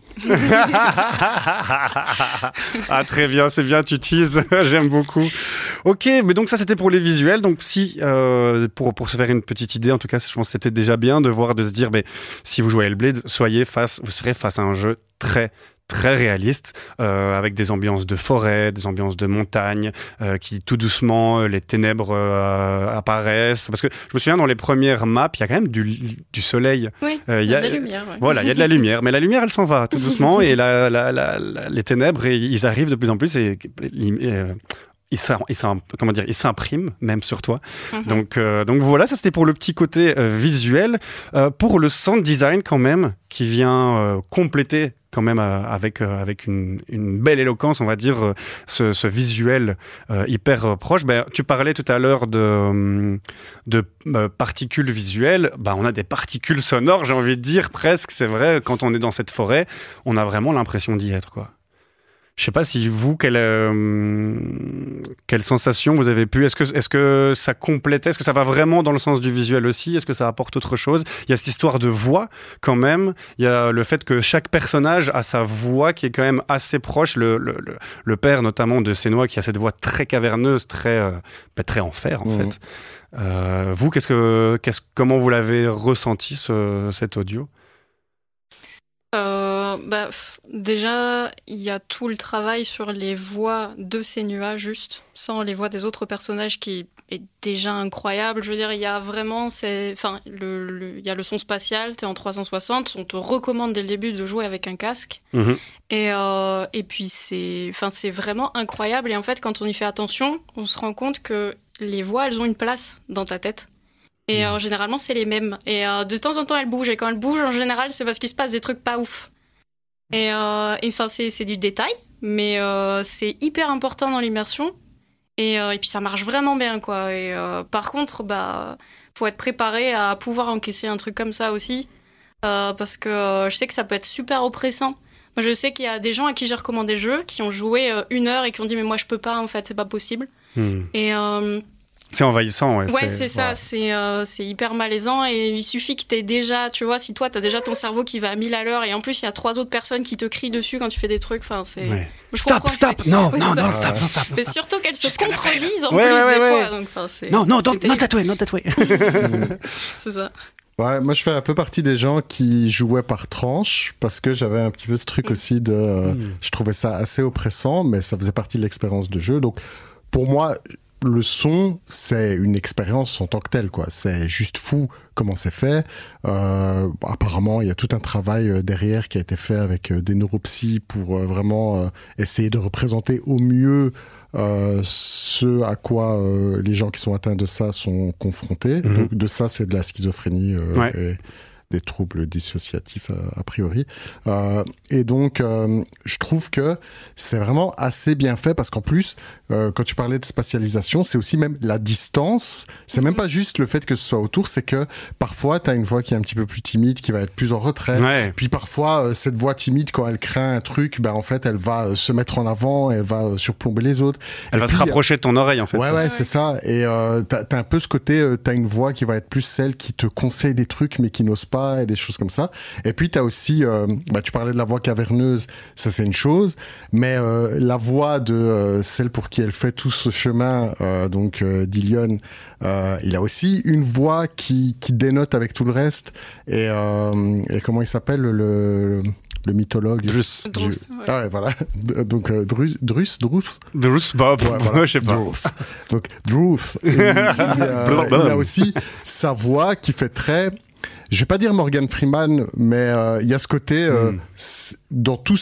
Ah, très bien, c'est bien, tu teases, j'aime beaucoup. Ok, mais donc ça, c'était pour les visuels. Donc si, euh, pour, pour se faire une petite idée, en tout cas, je pense que c'était déjà bien de voir, de se dire, mais si vous jouez à Hellblade, soyez face, vous serez face à un jeu très très réaliste, euh, avec des ambiances de forêt, des ambiances de montagne, euh, qui tout doucement, euh, les ténèbres euh, apparaissent. Parce que je me souviens, dans les premières maps, il y a quand même du, du soleil. Oui, il euh, y, y a de la lumière. Ouais. Voilà, il y a de la lumière, mais la lumière, elle s'en va tout doucement, et la, la, la, la, les ténèbres, ils arrivent de plus en plus, et... et euh, Il s'imprime même sur toi. Mm-hmm. Donc, euh, donc voilà, ça c'était pour le petit côté euh, visuel. Euh, pour le sound design quand même, qui vient euh, compléter quand même euh, avec, euh, avec une, une belle éloquence, on va dire, euh, ce, ce visuel euh, hyper euh, proche. Ben, tu parlais tout à l'heure de, de euh, particules visuelles. Ben, on a des particules sonores, j'ai envie de dire, presque. C'est vrai, quand on est dans cette forêt, on a vraiment l'impression d'y être, quoi. Je ne sais pas si vous, quelle, euh, quelle sensation vous avez pu... Est-ce que, est-ce que ça complète? Est-ce que ça va vraiment dans le sens du visuel aussi? Est-ce que ça apporte autre chose? Il y a cette histoire de voix, quand même. Il y a le fait que chaque personnage a sa voix qui est quand même assez proche. Le, le, le, le père, notamment, de Senua, qui a cette voix très caverneuse, très, euh, bah, très en fer, en mmh. fait. Euh, vous, qu'est-ce que, qu'est-ce, comment vous l'avez ressenti, ce, cet audio? Euh, bah, f- déjà, il y a tout le travail sur les voix de Senua, juste, sans les voix des autres personnages qui est déjà incroyable. Je veux dire, il y a vraiment, c'est, enfin, le, le, il y a le son spatial, t'es en trois cent soixante, on te recommande dès le début de jouer avec un casque. Mmh. Et, euh, et puis c'est, enfin, c'est vraiment incroyable. Et en fait, quand on y fait attention, on se rend compte que les voix, elles ont une place dans ta tête. Et euh, généralement, c'est les mêmes. Et euh, de temps en temps, elles bougent. Et quand elles bougent, en général, c'est parce qu'il se passe des trucs pas ouf. Et enfin, euh, c'est, c'est du détail, mais euh, c'est hyper important dans l'immersion. Et, euh, et puis, ça marche vraiment bien, quoi. Et euh, par contre, bah, faut être préparé à pouvoir encaisser un truc comme ça aussi. Euh, parce que euh, je sais que ça peut être super oppressant. Moi, je sais qu'il y a des gens à qui j'ai recommandé le jeu, qui ont joué euh, une heure et qui ont dit « Mais moi, je peux pas, en fait, c'est pas possible. Hmm. » Et... Euh, C'est envahissant, ouais. Ouais, c'est, c'est ça, voilà. c'est, euh, c'est hyper malaisant et il suffit que t'aies déjà, tu vois, si toi t'as déjà ton cerveau qui va à mille à l'heure et en plus il y a trois autres personnes qui te crient dessus quand tu fais des trucs, enfin c'est... Ouais. Je stop, stop, c'est... non, ouais, non, non, stop, non, stop, non, mais stop. surtout qu'elles se contredisent en ouais, plus ouais, ouais, des ouais. fois, donc enfin c'est... Non, non, non tatoué, non tatoué. C'est ça. Ouais, moi je fais un peu partie des gens qui jouaient par tranche parce que j'avais un petit peu ce truc mmh. aussi de... Euh, mmh. Je trouvais ça assez oppressant, mais ça faisait partie de l'expérience de jeu, donc pour moi... Le son, c'est une expérience en tant que telle, quoi. C'est juste fou comment c'est fait. Euh, apparemment, il y a tout un travail derrière qui a été fait avec des neuropsies pour vraiment euh, essayer de représenter au mieux euh, ce à quoi euh, les gens qui sont atteints de ça sont confrontés. Mm-hmm. Donc, de ça, c'est de la schizophrénie euh, ouais. et des troubles dissociatifs a priori. Euh, et donc, euh, je trouve que c'est vraiment assez bien fait parce qu'en plus, euh, quand tu parlais de spatialisation, c'est aussi même la distance. C'est mm-hmm. même pas juste le fait que ce soit autour, c'est que parfois, tu as une voix qui est un petit peu plus timide, qui va être plus en retrait. Ouais. Puis parfois, euh, cette voix timide, quand elle craint un truc, ben, en fait, elle va euh, se mettre en avant, elle va euh, surplomber les autres. Elle et va puis, se rapprocher de ton oreille, en fait. Ouais, ouais, ouais. c'est ça. Et euh, tu as un peu ce côté, euh, tu as une voix qui va être plus celle qui te conseille des trucs, mais qui n'ose pas et des choses comme ça. Et puis, tu as aussi, euh, bah, tu parlais de la voix caverneuse, ça c'est une chose, mais euh, la voix de euh, celle pour qui elle fait tout ce chemin, euh, donc euh, Dillion, euh, il a aussi une voix qui, qui dénote avec tout le reste. Et, euh, et comment il s'appelle le... le le mythologue. Drus. Drus, ouais. Ah ouais, voilà. Donc, euh, Drus, Drus, Drus. Drus, Bob. Ouais, voilà. Je sais pas. Drus. Donc, Drus. Il, il, euh, il a aussi sa voix qui fait très... Je vais pas dire Morgan Freeman, mais euh, il y a ce côté, euh, mm. dans tout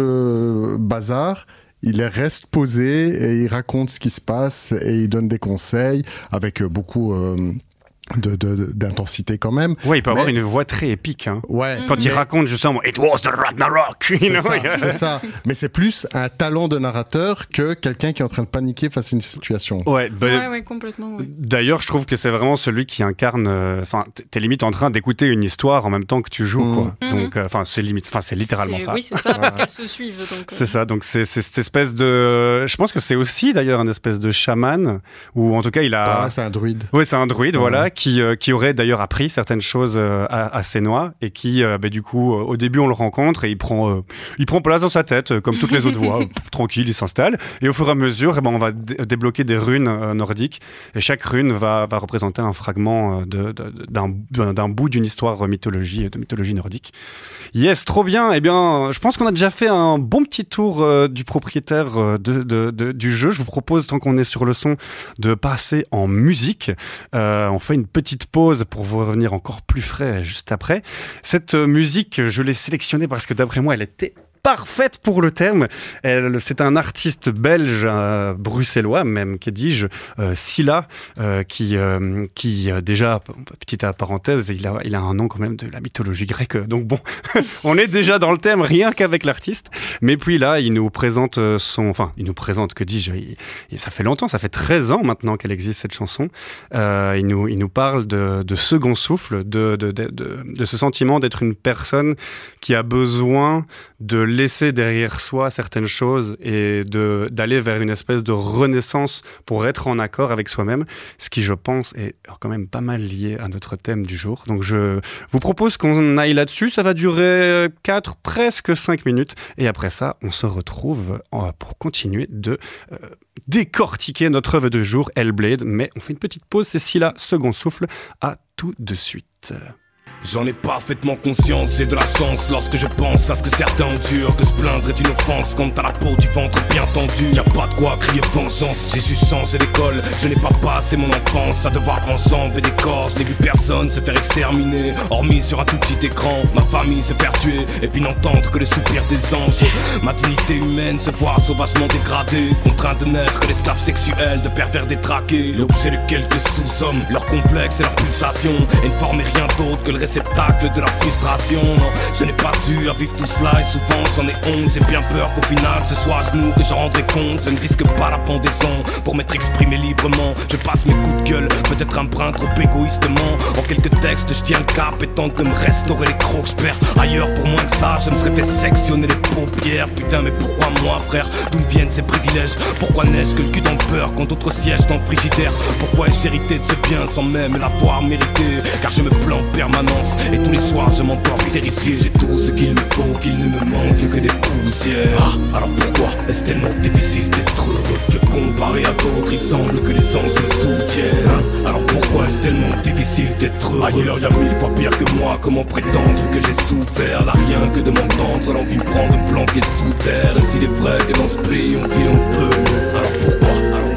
ce bazar, il reste posé et il raconte ce qui se passe et il donne des conseils avec beaucoup... Euh, De, de, d'intensité quand même. Ouais, il peut mais avoir une voix très épique. Hein. Ouais. Quand mais... il raconte justement It was the Ragnarok. C'est, you know? ça, c'est ça. Mais c'est plus un talent de narrateur que quelqu'un qui est en train de paniquer face à une situation. Ouais, bah, ouais, ouais, complètement. Ouais. D'ailleurs, je trouve que c'est vraiment celui qui incarne. Enfin, euh, t'es limite en train d'écouter une histoire en même temps que tu joues, mmh. quoi. Mmh. Donc, enfin, euh, c'est limite. Enfin, c'est littéralement c'est... ça. Oui, c'est ça, parce qu'elles se suivent. Donc, c'est euh... ça. Donc, c'est, c'est cette espèce de. Je pense que c'est aussi d'ailleurs une espèce de chaman, ou en tout cas, il a. Ah, c'est un druide. Oui, c'est un druide, mmh. voilà, qui euh, qui aurait d'ailleurs appris certaines choses euh, à, à Sénois et qui, euh, bah, du coup, euh, au début, on le rencontre et il prend, euh, il prend place dans sa tête, euh, comme toutes les autres voix, tranquille, il s'installe. Et au fur et à mesure, eh ben, on va dé- débloquer des runes euh, nordiques et chaque rune va, va représenter un fragment euh, de, de, d'un, d'un bout d'une histoire mythologie, de mythologie nordique. Yes, trop bien. Eh bien, je pense qu'on a déjà fait un bon petit tour euh, du propriétaire euh, de, de, de, du jeu. Je vous propose, tant qu'on est sur le son, de passer en musique. Euh, on fait une petite pause pour vous revenir encore plus frais juste après. Cette musique, je l'ai sélectionnée parce que d'après moi, elle était parfaite pour le terme. Elle, c'est un artiste belge, euh, bruxellois même, que dis-je, euh, Scylla, euh, qui, euh, qui euh, déjà, petite parenthèse, il a, il a un nom quand même de la mythologie grecque. Donc bon, on est déjà dans le thème rien qu'avec l'artiste. Mais puis là, il nous présente son... Enfin, il nous présente, que dis-je, il, il, ça fait longtemps, ça fait treize ans maintenant qu'elle existe, cette chanson. Euh, il, nous, il nous parle de, de second souffle, de, de, de, de, de ce sentiment d'être une personne qui a besoin de laisser derrière soi certaines choses et de, d'aller vers une espèce de renaissance pour être en accord avec soi-même, ce qui, je pense, est quand même pas mal lié à notre thème du jour. Donc, je vous propose qu'on aille là-dessus. Ça va durer quatre, presque cinq minutes. Et après ça, on se retrouve pour continuer de euh, décortiquer notre œuvre de jour, Hellblade. Mais on fait une petite pause. C'est Scylla, second souffle. À tout de suite. J'en ai parfaitement conscience, j'ai de la chance lorsque je pense à ce que certains endurent. Que se plaindre est une offense quand t'as la peau du ventre bien tendue. Y'a pas de quoi crier vengeance, j'ai juste changé d'école. Je n'ai pas passé mon enfance à devoir enjamber des corps. Je n'ai vu personne se faire exterminer, hormis sur un tout petit écran. Ma famille se faire tuer, et puis n'entendre que les soupirs des anges. Ma dignité humaine se voit sauvagement dégradée, contraint de naître l'esclave sexuel de pervers détraqués. L'objet de quelques sous-hommes, leur complexe et leur pulsation, et ne former rien d'autre que le réceptacle de la frustration. Non, je n'ai pas eu à vivre tout cela et souvent j'en ai honte. J'ai bien peur qu'au final ce soit à genoux que j'en rendrai compte. Je ne risque pas la pendaison pour m'être exprimé librement. Je passe mes coups de gueule, peut-être un brin trop égoïstement. En quelques textes je tiens le cap et tente de me restaurer les crocs. Je perds ailleurs pour moins que ça, je me serais fait sectionner les paupières. Putain mais pourquoi moi frère, d'où me viennent ces privilèges? Pourquoi n'ai-je que le cul dans le beurre quand d'autres siègent dans le frigidaire? Pourquoi ai-je hérité de ce bien sans même l'avoir mérité? Car je me plains en permanence et tous les soirs je m'endors terrifié. J'ai tout ce qu'il me faut, qu'il ne me manque que des poussières. Ah, alors pourquoi est-ce tellement difficile d'être heureux? Que comparé à d'autres il semble que les anges me soutiennent. Ah, alors pourquoi est-ce tellement difficile d'être heureux? Ailleurs y'a mille fois pire que moi, comment prétendre que j'ai souffert? Là rien que de m'entendre, l'envie me prend de planquer sous terre. Et s'il est vrai que dans ce pays on vit un peu mieux, alors pourquoi? Alors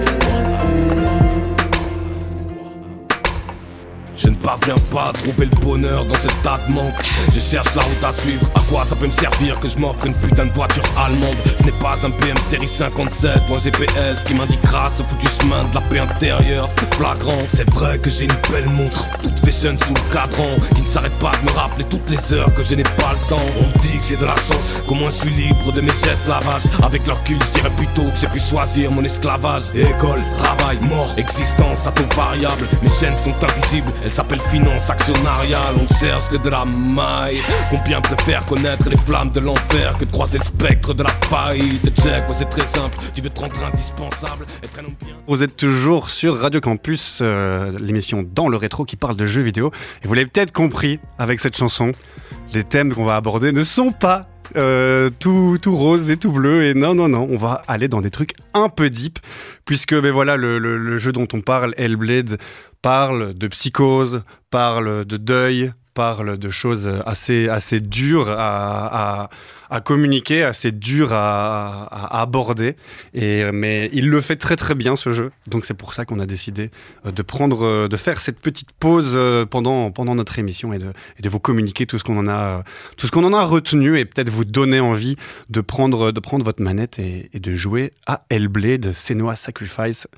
je ne parviens pas à trouver le bonheur dans cet tas de manque. Je cherche la route à suivre, à quoi ça peut me servir que je m'offre une putain de voiture allemande? Ce n'est pas un P M série cinquante-sept ou un G P S qui m'indiquera ce foutu chemin de la paix intérieure. C'est flagrant, c'est vrai que j'ai une belle montre, toute fashion sous le cadran, qui ne s'arrête pas de me rappeler toutes les heures que je n'ai pas le temps. On me dit que j'ai de la chance, qu'au moins je suis libre de mes gestes lavages. Avec leur cul, je dirais plutôt que j'ai pu choisir mon esclavage. École, travail, mort, existence à taux variable. Mes chaînes sont invisibles, elles s'appellent finance actionnariale. On ne cherche que de la maille. Combien préfèrent connaître les flammes de l'enfer que de croiser le spectre de la faillite? Check, moi c'est très simple, tu veux te rendre indispensable, être un homme bien. Vous êtes toujours sur Radio Campus, euh, l'émission Dans le rétro qui parle de jeux vidéo. Et vous l'avez peut-être compris avec cette chanson, les thèmes qu'on va aborder ne sont pas Euh, tout, tout rose et tout bleu, et non non non on va aller dans des trucs un peu deep, puisque ben voilà, le, le, le jeu dont on parle, Hellblade, parle de psychose, parle de deuil, parle de choses assez, assez dures à, à, à communiquer, assez dures à, à aborder, et, mais il le fait très très bien ce jeu, donc c'est pour ça qu'on a décidé de prendre, de faire cette petite pause pendant, pendant notre émission et de, et de vous communiquer tout ce qu'on en a, tout ce qu'on en a retenu, et peut-être vous donner envie de prendre, de prendre votre manette et, et de jouer à Hellblade: Senua's Sacrifice.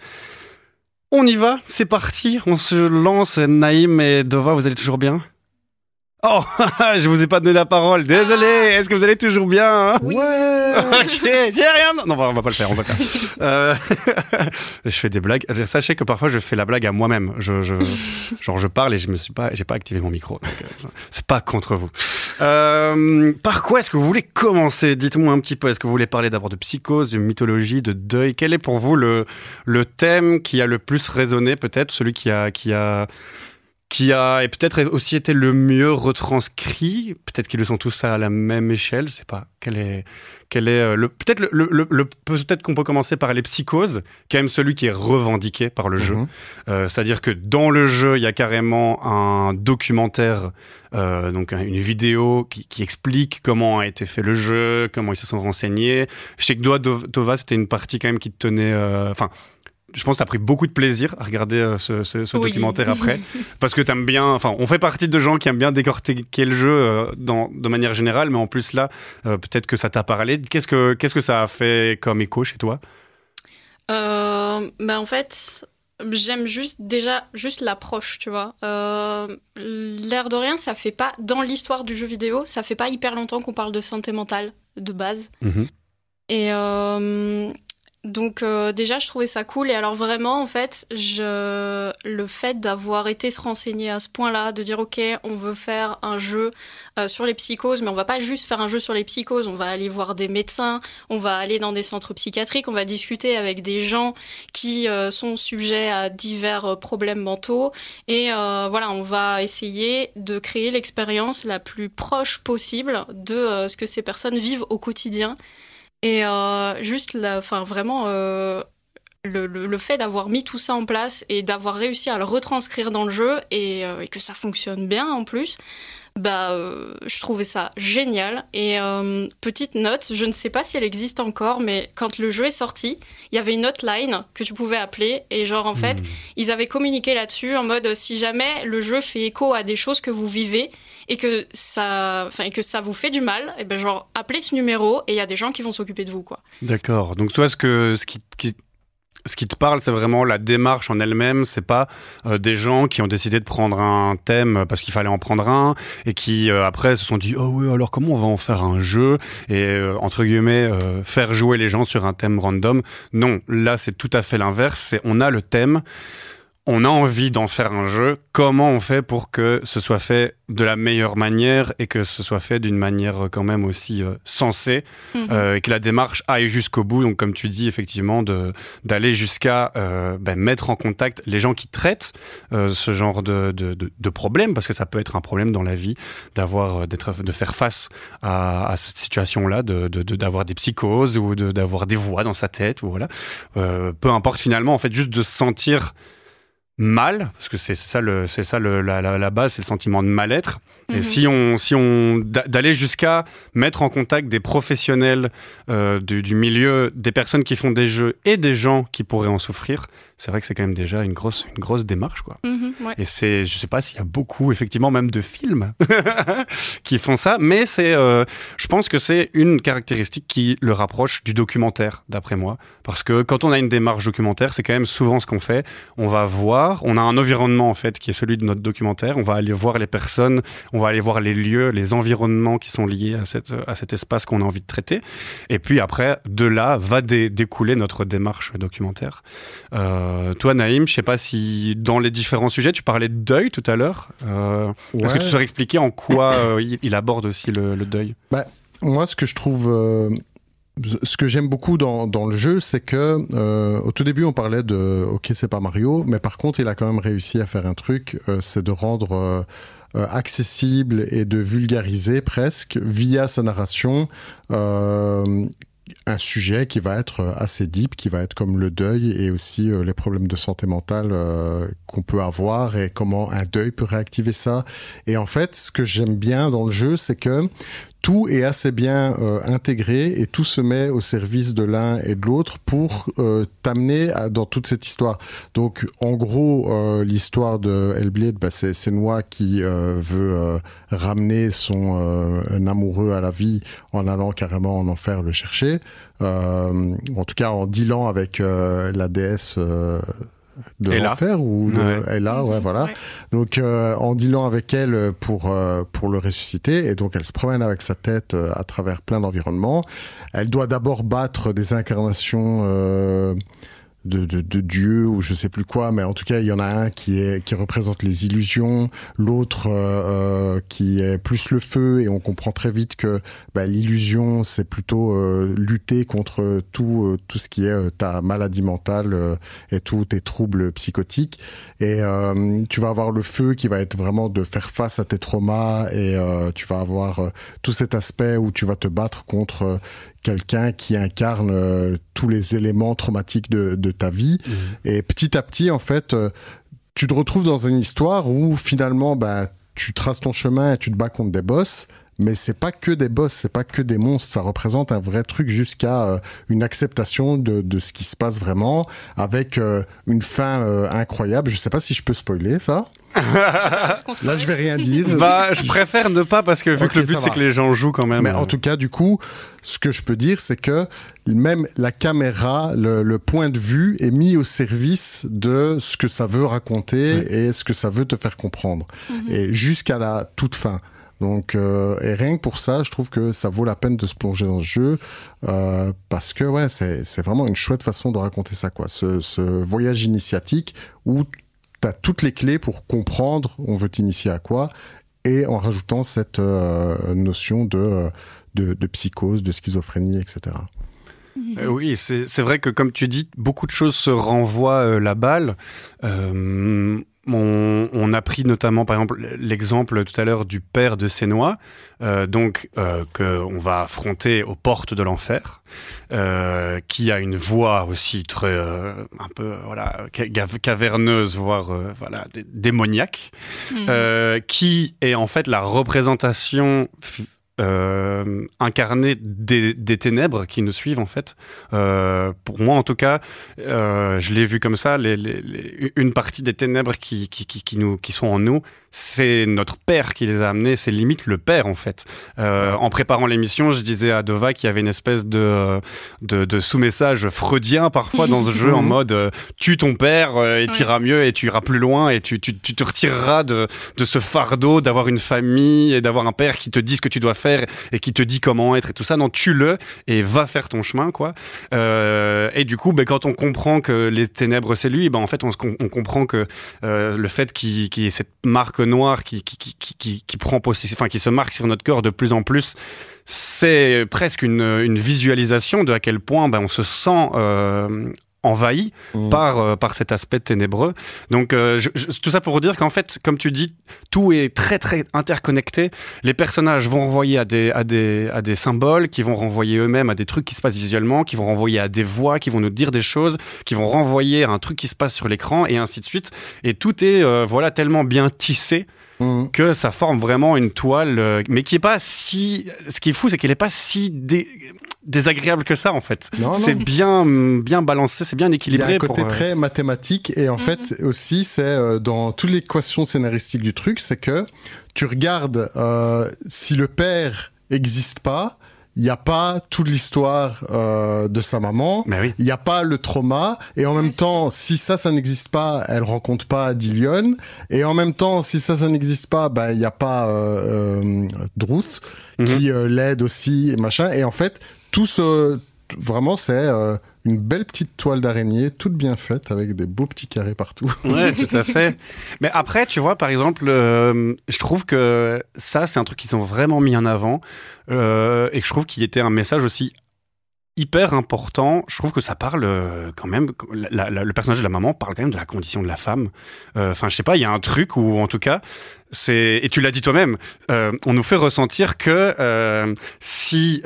On y va, c'est parti, on se lance. Naïm et Dova, vous allez toujours bien? Oh, je vous ai pas donné la parole, désolé. Ah. Est-ce que vous allez toujours bien, hein? Oui. Ouais. Ok, j'ai rien. Non, on va pas le faire, on va pas le faire. Euh, je fais des blagues. Sachez que parfois je fais la blague à moi-même. Je, je, genre je parle et je me suis pas, j'ai pas activé mon micro. Donc, euh, c'est pas contre vous. Euh, par quoi est-ce que vous voulez commencer? Dites-moi un petit peu. Est-ce que vous voulez parler d'abord de psychose, de mythologie, de deuil? Quel est pour vous le le thème qui a le plus résonné, peut-être celui qui a qui a qui a et peut-être aussi été le mieux retranscrit? Peut-être qu'ils le sont tous à la même échelle, je sais pas. Quel est, quel est le, peut-être le, le, le, peut-être qu'on peut commencer par les psychoses, qui est même celui qui est revendiqué par le jeu. Mm-hmm. Euh, c'est-à-dire que dans le jeu, il y a carrément un documentaire, euh, donc une vidéo qui, qui explique comment a été fait le jeu, comment ils se sont renseignés. Je sais que toi, Tova, c'était une partie quand même qui te tenait, enfin. Euh, Je pense que tu as pris beaucoup de plaisir à regarder euh, ce, ce, ce oui. documentaire après, parce que tu aimes bien, enfin, on fait partie de gens qui aiment bien décortiquer le jeu euh, dans, de manière générale, mais en plus là, euh, peut-être que ça t'a parlé. Qu'est-ce que, qu'est-ce que ça a fait comme écho chez toi? euh, bah En fait, j'aime juste, déjà, juste l'approche, tu vois. Euh, l'air de rien, ça fait pas, dans l'histoire du jeu vidéo, ça fait pas hyper longtemps qu'on parle de santé mentale, de base. Mm-hmm. Et... Euh, Donc euh, déjà je trouvais ça cool, et alors vraiment en fait je... le fait d'avoir été se renseigner à ce point-là, de dire ok on veut faire un jeu euh, sur les psychoses, mais on va pas juste faire un jeu sur les psychoses, on va aller voir des médecins, on va aller dans des centres psychiatriques, on va discuter avec des gens qui euh, sont sujets à divers euh, problèmes mentaux, et euh, voilà, on va essayer de créer l'expérience la plus proche possible de euh, ce que ces personnes vivent au quotidien. Et euh, juste, la, enfin, vraiment, euh, le, le, le fait d'avoir mis tout ça en place et d'avoir réussi à le retranscrire dans le jeu et, euh, et que ça fonctionne bien en plus, bah, euh, je trouvais ça génial. Et euh, petite note, je ne sais pas si elle existe encore, mais quand le jeu est sorti, il y avait une hotline que tu pouvais appeler et genre en fait, mmh. ils avaient communiqué là-dessus en mode si jamais le jeu fait écho à des choses que vous vivez et que ça, enfin, et que ça vous fait du mal, et ben genre appelez ce numéro et il y a des gens qui vont s'occuper de vous, quoi. D'accord. Donc toi, ce que ce qui, qui... Ce qui te parle, c'est vraiment la démarche en elle-même. C'est pas euh, des gens qui ont décidé de prendre un thème parce qu'il fallait en prendre un et qui euh, après se sont dit oh oui alors comment on va en faire un jeu et euh, entre guillemets euh, faire jouer les gens sur un thème random. Non, là c'est tout à fait l'inverse. C'est on a le thème. On a envie d'en faire un jeu, comment on fait pour que ce soit fait de la meilleure manière et que ce soit fait d'une manière quand même aussi euh, sensée mmh. euh, et que la démarche aille jusqu'au bout. Donc comme tu dis, effectivement, de, d'aller jusqu'à euh, ben, mettre en contact les gens qui traitent euh, ce genre de, de, de, de problème, parce que ça peut être un problème dans la vie d'avoir, d'être, de faire face à, à cette situation-là, de, de, de, d'avoir des psychoses ou de, d'avoir des voix dans sa tête. Ou voilà. Euh, peu importe finalement, en fait, juste de se sentir mal, parce que c'est ça, le, c'est ça le, la, la, la base, c'est le sentiment de mal-être. Mmh. Et si on, si on d'aller jusqu'à mettre en contact des professionnels euh, du, du milieu, des personnes qui font des jeux et des gens qui pourraient en souffrir, c'est vrai que c'est quand même déjà une grosse, une grosse démarche, quoi. Mmh, ouais. Et c'est, je sais pas s'il y a beaucoup, effectivement, même de films qui font ça, mais c'est, euh, je pense que c'est une caractéristique qui le rapproche du documentaire, d'après moi, parce que quand on a une démarche documentaire, c'est quand même souvent ce qu'on fait. On va voir, on a un environnement en fait qui est celui de notre documentaire. On va aller voir les personnes, on va aller voir les lieux, les environnements qui sont liés à cette, à cet espace qu'on a envie de traiter. Et puis après, de là va dé- découler notre démarche documentaire. Euh, toi, Naïm, je sais pas si dans les différents sujets, tu parlais de deuil tout à l'heure. Euh, ouais. Est-ce que tu saurais expliquer en quoi euh, il, il aborde aussi le, le deuil ? Bah, moi, ce que je trouve... Euh... Ce que j'aime beaucoup dans, dans le jeu, c'est que euh, au tout début, on parlait de « Ok, c'est pas Mario », mais par contre, il a quand même réussi à faire un truc, euh, c'est de rendre euh, euh, accessible et de vulgariser presque, via sa narration, euh, un sujet qui va être assez deep, qui va être comme le deuil et aussi euh, les problèmes de santé mentale euh, qu'on peut avoir et comment un deuil peut réactiver ça. Et en fait, ce que j'aime bien dans le jeu, c'est que tout est assez bien euh, intégré et tout se met au service de l'un et de l'autre pour euh, t'amener à, dans toute cette histoire. Donc, en gros, euh, l'histoire de Hellblade, bah, c'est Senua qui euh, veut euh, ramener son euh, un amoureux à la vie en allant carrément en enfer le chercher. Euh, en tout cas, en dealant avec euh, la déesse... Euh, de Ella. l'enfer ou de ouais. Ella, ouais, voilà. Ouais. Donc, euh, en dealant avec elle pour, euh, pour le ressusciter, et donc elle se promène avec sa tête euh, à travers plein d'environnements. Elle doit d'abord battre des incarnations euh, de, de, de Dieu ou je sais plus quoi, mais en tout cas, il y en a un qui, est, qui représente les illusions, l'autre euh, euh, qui est plus le feu, et on comprend très vite que bah, l'illusion, c'est plutôt euh, lutter contre tout, euh, tout ce qui est euh, ta maladie mentale euh, et tous tes troubles psychotiques. Et euh, tu vas avoir le feu qui va être vraiment de faire face à tes traumas, et euh, tu vas avoir euh, tout cet aspect où tu vas te battre contre euh, quelqu'un qui incarne euh, tous les éléments traumatiques de, de ta vie. Mmh. Et petit à petit, en fait, euh, tu te retrouves dans une histoire où finalement, bah, tu traces ton chemin et tu te bats contre des boss. Mais c'est pas que des boss, c'est pas que des monstres. Ça représente un vrai truc jusqu'à euh, une acceptation de, de ce qui se passe vraiment, avec euh, une fin euh, incroyable. Je sais pas si je peux spoiler ça. Là, je vais rien dire. Bah, je préfère ne pas parce que vu okay, que le but c'est que les gens jouent quand même. Mais en tout cas, du coup, ce que je peux dire, c'est que même la caméra, le, le point de vue est mis au service de ce que ça veut raconter ouais. et ce que ça veut te faire comprendre. Mm-hmm. Et jusqu'à la toute fin. Donc, euh, et rien que pour ça, je trouve que ça vaut la peine de se plonger dans ce jeu euh, parce que ouais, c'est, c'est vraiment une chouette façon de raconter ça, quoi. Ce, ce voyage initiatique où t'as toutes les clés pour comprendre on veut t'initier à quoi, et en rajoutant cette euh, notion de, de, de psychose, de schizophrénie, et cetera. Euh, oui, c'est, c'est vrai que comme tu dis, beaucoup de choses se renvoient euh, la balle. Euh, on, on a pris notamment, par exemple, l'exemple tout à l'heure du père de Senua, euh, donc euh, qu'on va affronter aux portes de l'enfer, euh, qui a une voix aussi très, euh, un peu, voilà, caverneuse, voire, euh, voilà, dé- démoniaque, mmh. euh, qui est en fait la représentation Euh, incarner des, des ténèbres qui nous suivent en fait. Euh, pour moi en tout cas, euh, je l'ai vu comme ça, les, les, les, une partie des ténèbres qui, qui, qui, qui, nous, qui sont en nous, c'est notre père qui les a amenés, c'est limite le père en fait. Euh, en préparant l'émission, je disais à Dova qu'il y avait une espèce de, de, de sous-message freudien parfois dans ce jeu en mode euh, tue ton père euh, et tu iras mieux et tu iras plus loin et tu, tu, tu te retireras de, de ce fardeau d'avoir une famille et d'avoir un père qui te dit ce que tu dois faire et qui te dit comment être et tout ça. Non, tue-le et va faire ton chemin quoi. Euh, et du coup, ben, quand on comprend que les ténèbres c'est lui, ben, en fait on, on comprend que euh, le fait qu'il, qu'il y ait cette marque noire qui, qui, qui, qui, qui, prend possession, enfin, qui se marque sur notre corps de plus en plus, c'est presque une, une visualisation de à quel point ben, on se sent euh, envahi mmh. par, euh, par cet aspect ténébreux. Donc, euh, je, je, tout ça pour dire qu'en fait, comme tu dis, tout est très, très interconnecté. Les personnages vont renvoyer à des, à des, à des symboles, qui vont renvoyer eux-mêmes à des trucs qui se passent visuellement, qui vont renvoyer à des voix, qui vont nous dire des choses, qui vont renvoyer à un truc qui se passe sur l'écran, et ainsi de suite. Et tout est euh, voilà, tellement bien tissé Mmh. que ça forme vraiment une toile, euh, mais qui est pas si... Ce qui est fou, c'est qu'elle est pas si dé... désagréable que ça, en fait. Non, c'est non. bien, bien balancé, c'est bien équilibré. Il y a un côté pour, euh... très mathématique, et en mmh. fait, aussi, c'est euh, dans toute l'équation scénaristique du truc, c'est que tu regardes euh, si le père n'existe pas, il n'y a pas toute l'histoire euh, de sa maman, il oui. n'y a pas le trauma, et en même oui, temps, si ça, ça n'existe pas, elle rencontre pas Dillion, et en même temps, si ça, ça n'existe pas, ben, il n'y a pas euh, euh, Druth, mm-hmm. qui euh, l'aide aussi, et machin, et en fait, tout ce... Vraiment, c'est euh, une belle petite toile d'araignée, toute bien faite, avec des beaux petits carrés partout. Ouais, tout à fait. Mais après, tu vois, par exemple, euh, je trouve que ça, c'est un truc qu'ils ont vraiment mis en avant, euh, et que je trouve qu'il était un message aussi hyper important. Je trouve que ça parle euh, quand même, la, la, le personnage de la maman parle quand même de la condition de la femme. Enfin, euh, je sais pas, il y a un truc où, en tout cas, c'est, et tu l'as dit toi-même, euh, on nous fait ressentir que euh, si,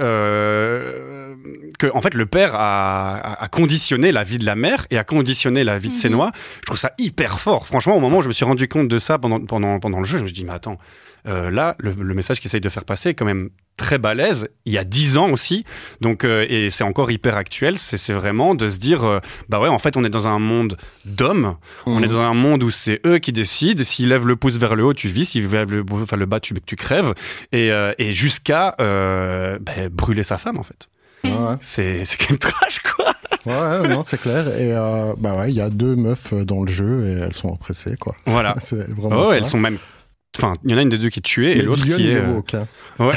euh, que en fait le père a, a, a conditionné la vie de la mère et a conditionné la vie de mm-hmm. Senua. Je trouve ça hyper fort. Franchement, au moment où je me suis rendu compte de ça pendant pendant pendant le jeu, je me suis dit mais attends, euh, là le, le message qu'il essaye de faire passer est quand même très balèze. Il y a dix ans aussi, donc euh, et c'est encore hyper actuel. C'est, c'est vraiment de se dire euh, bah ouais, en fait on est dans un monde d'hommes, mmh. on est dans un monde où c'est eux qui décident. S'ils lèvent le pouce vers le haut, tu vis. S'ils lèvent le, enfin, le bas, tu, tu crèves. Et, euh, et jusqu'à euh, bah, brûler sa femme en fait. Ouais, ouais. C'est, c'est quand même trash quoi. Ouais, non, c'est clair. Et euh, bah ouais, il y a deux meufs dans le jeu et elles sont oppressées quoi. Voilà. C'est vraiment oh, ça. Elles sont même. Enfin, il y en a une des deux qui est tuée et mais l'autre Dillion, qui est. est woke, hein. Ouais.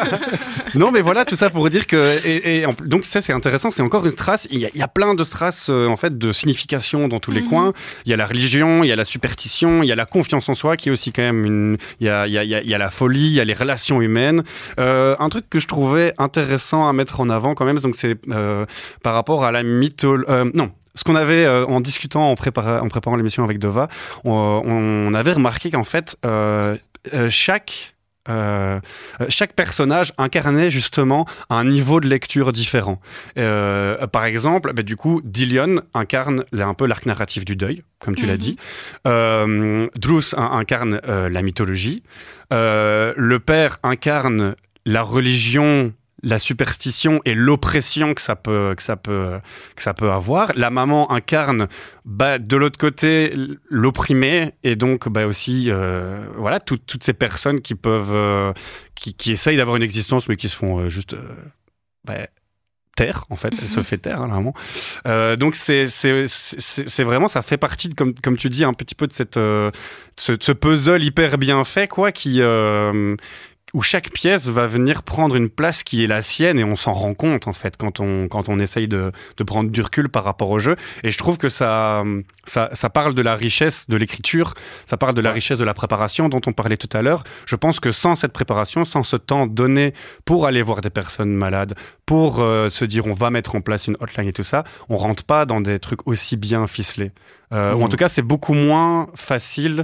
Non, mais voilà, tout ça pour dire que et, et donc ça c'est intéressant, c'est encore une strass. Il y a, il y a plein de strass euh, en fait de signification dans tous les mm-hmm. coins. Il y a la religion, il y a la superstition, il y a la confiance en soi qui est aussi quand même une. Il y a il y a il y a, il y a la folie, il y a les relations humaines. Euh, un truc que je trouvais intéressant à mettre en avant quand même, donc c'est euh, par rapport à la mythologie. Euh, non. Ce qu'on avait, euh, en discutant, en, prépara- en préparant l'émission avec Dova, on, on avait remarqué qu'en fait, euh, euh, chaque, euh, chaque personnage incarnait justement un niveau de lecture différent. Euh, par exemple, bah, du coup, Dillion incarne là, un peu l'arc narratif du deuil, comme tu mm-hmm. l'as dit. Euh, Druth incarne euh, la mythologie. Euh, le père incarne la religion, la superstition et l'oppression que ça peut que ça peut que ça peut avoir. La maman incarne bah, de l'autre côté l'opprimé et donc bah aussi euh, voilà tout, toutes ces personnes qui peuvent euh, qui, qui essayent d'avoir une existence mais qui se font euh, juste euh, bah, taire en fait, elle se fait taire hein, vraiment. Euh, donc c'est c'est c'est c'est vraiment ça fait partie de, comme comme tu dis un petit peu de cette euh, ce, ce puzzle hyper bien fait quoi qui euh, où chaque pièce va venir prendre une place qui est la sienne et on s'en rend compte en fait quand on quand on essaye de de prendre du recul par rapport au jeu. Et je trouve que ça ça ça parle de la richesse de l'écriture, ça parle de la richesse de la préparation dont on parlait tout à l'heure. Je pense que sans cette préparation, sans ce temps donné pour aller voir des personnes malades, pour euh, se dire on va mettre en place une hotline et tout ça, on rentre pas dans des trucs aussi bien ficelés. Euh, mmh. Ou en tout cas, c'est beaucoup moins facile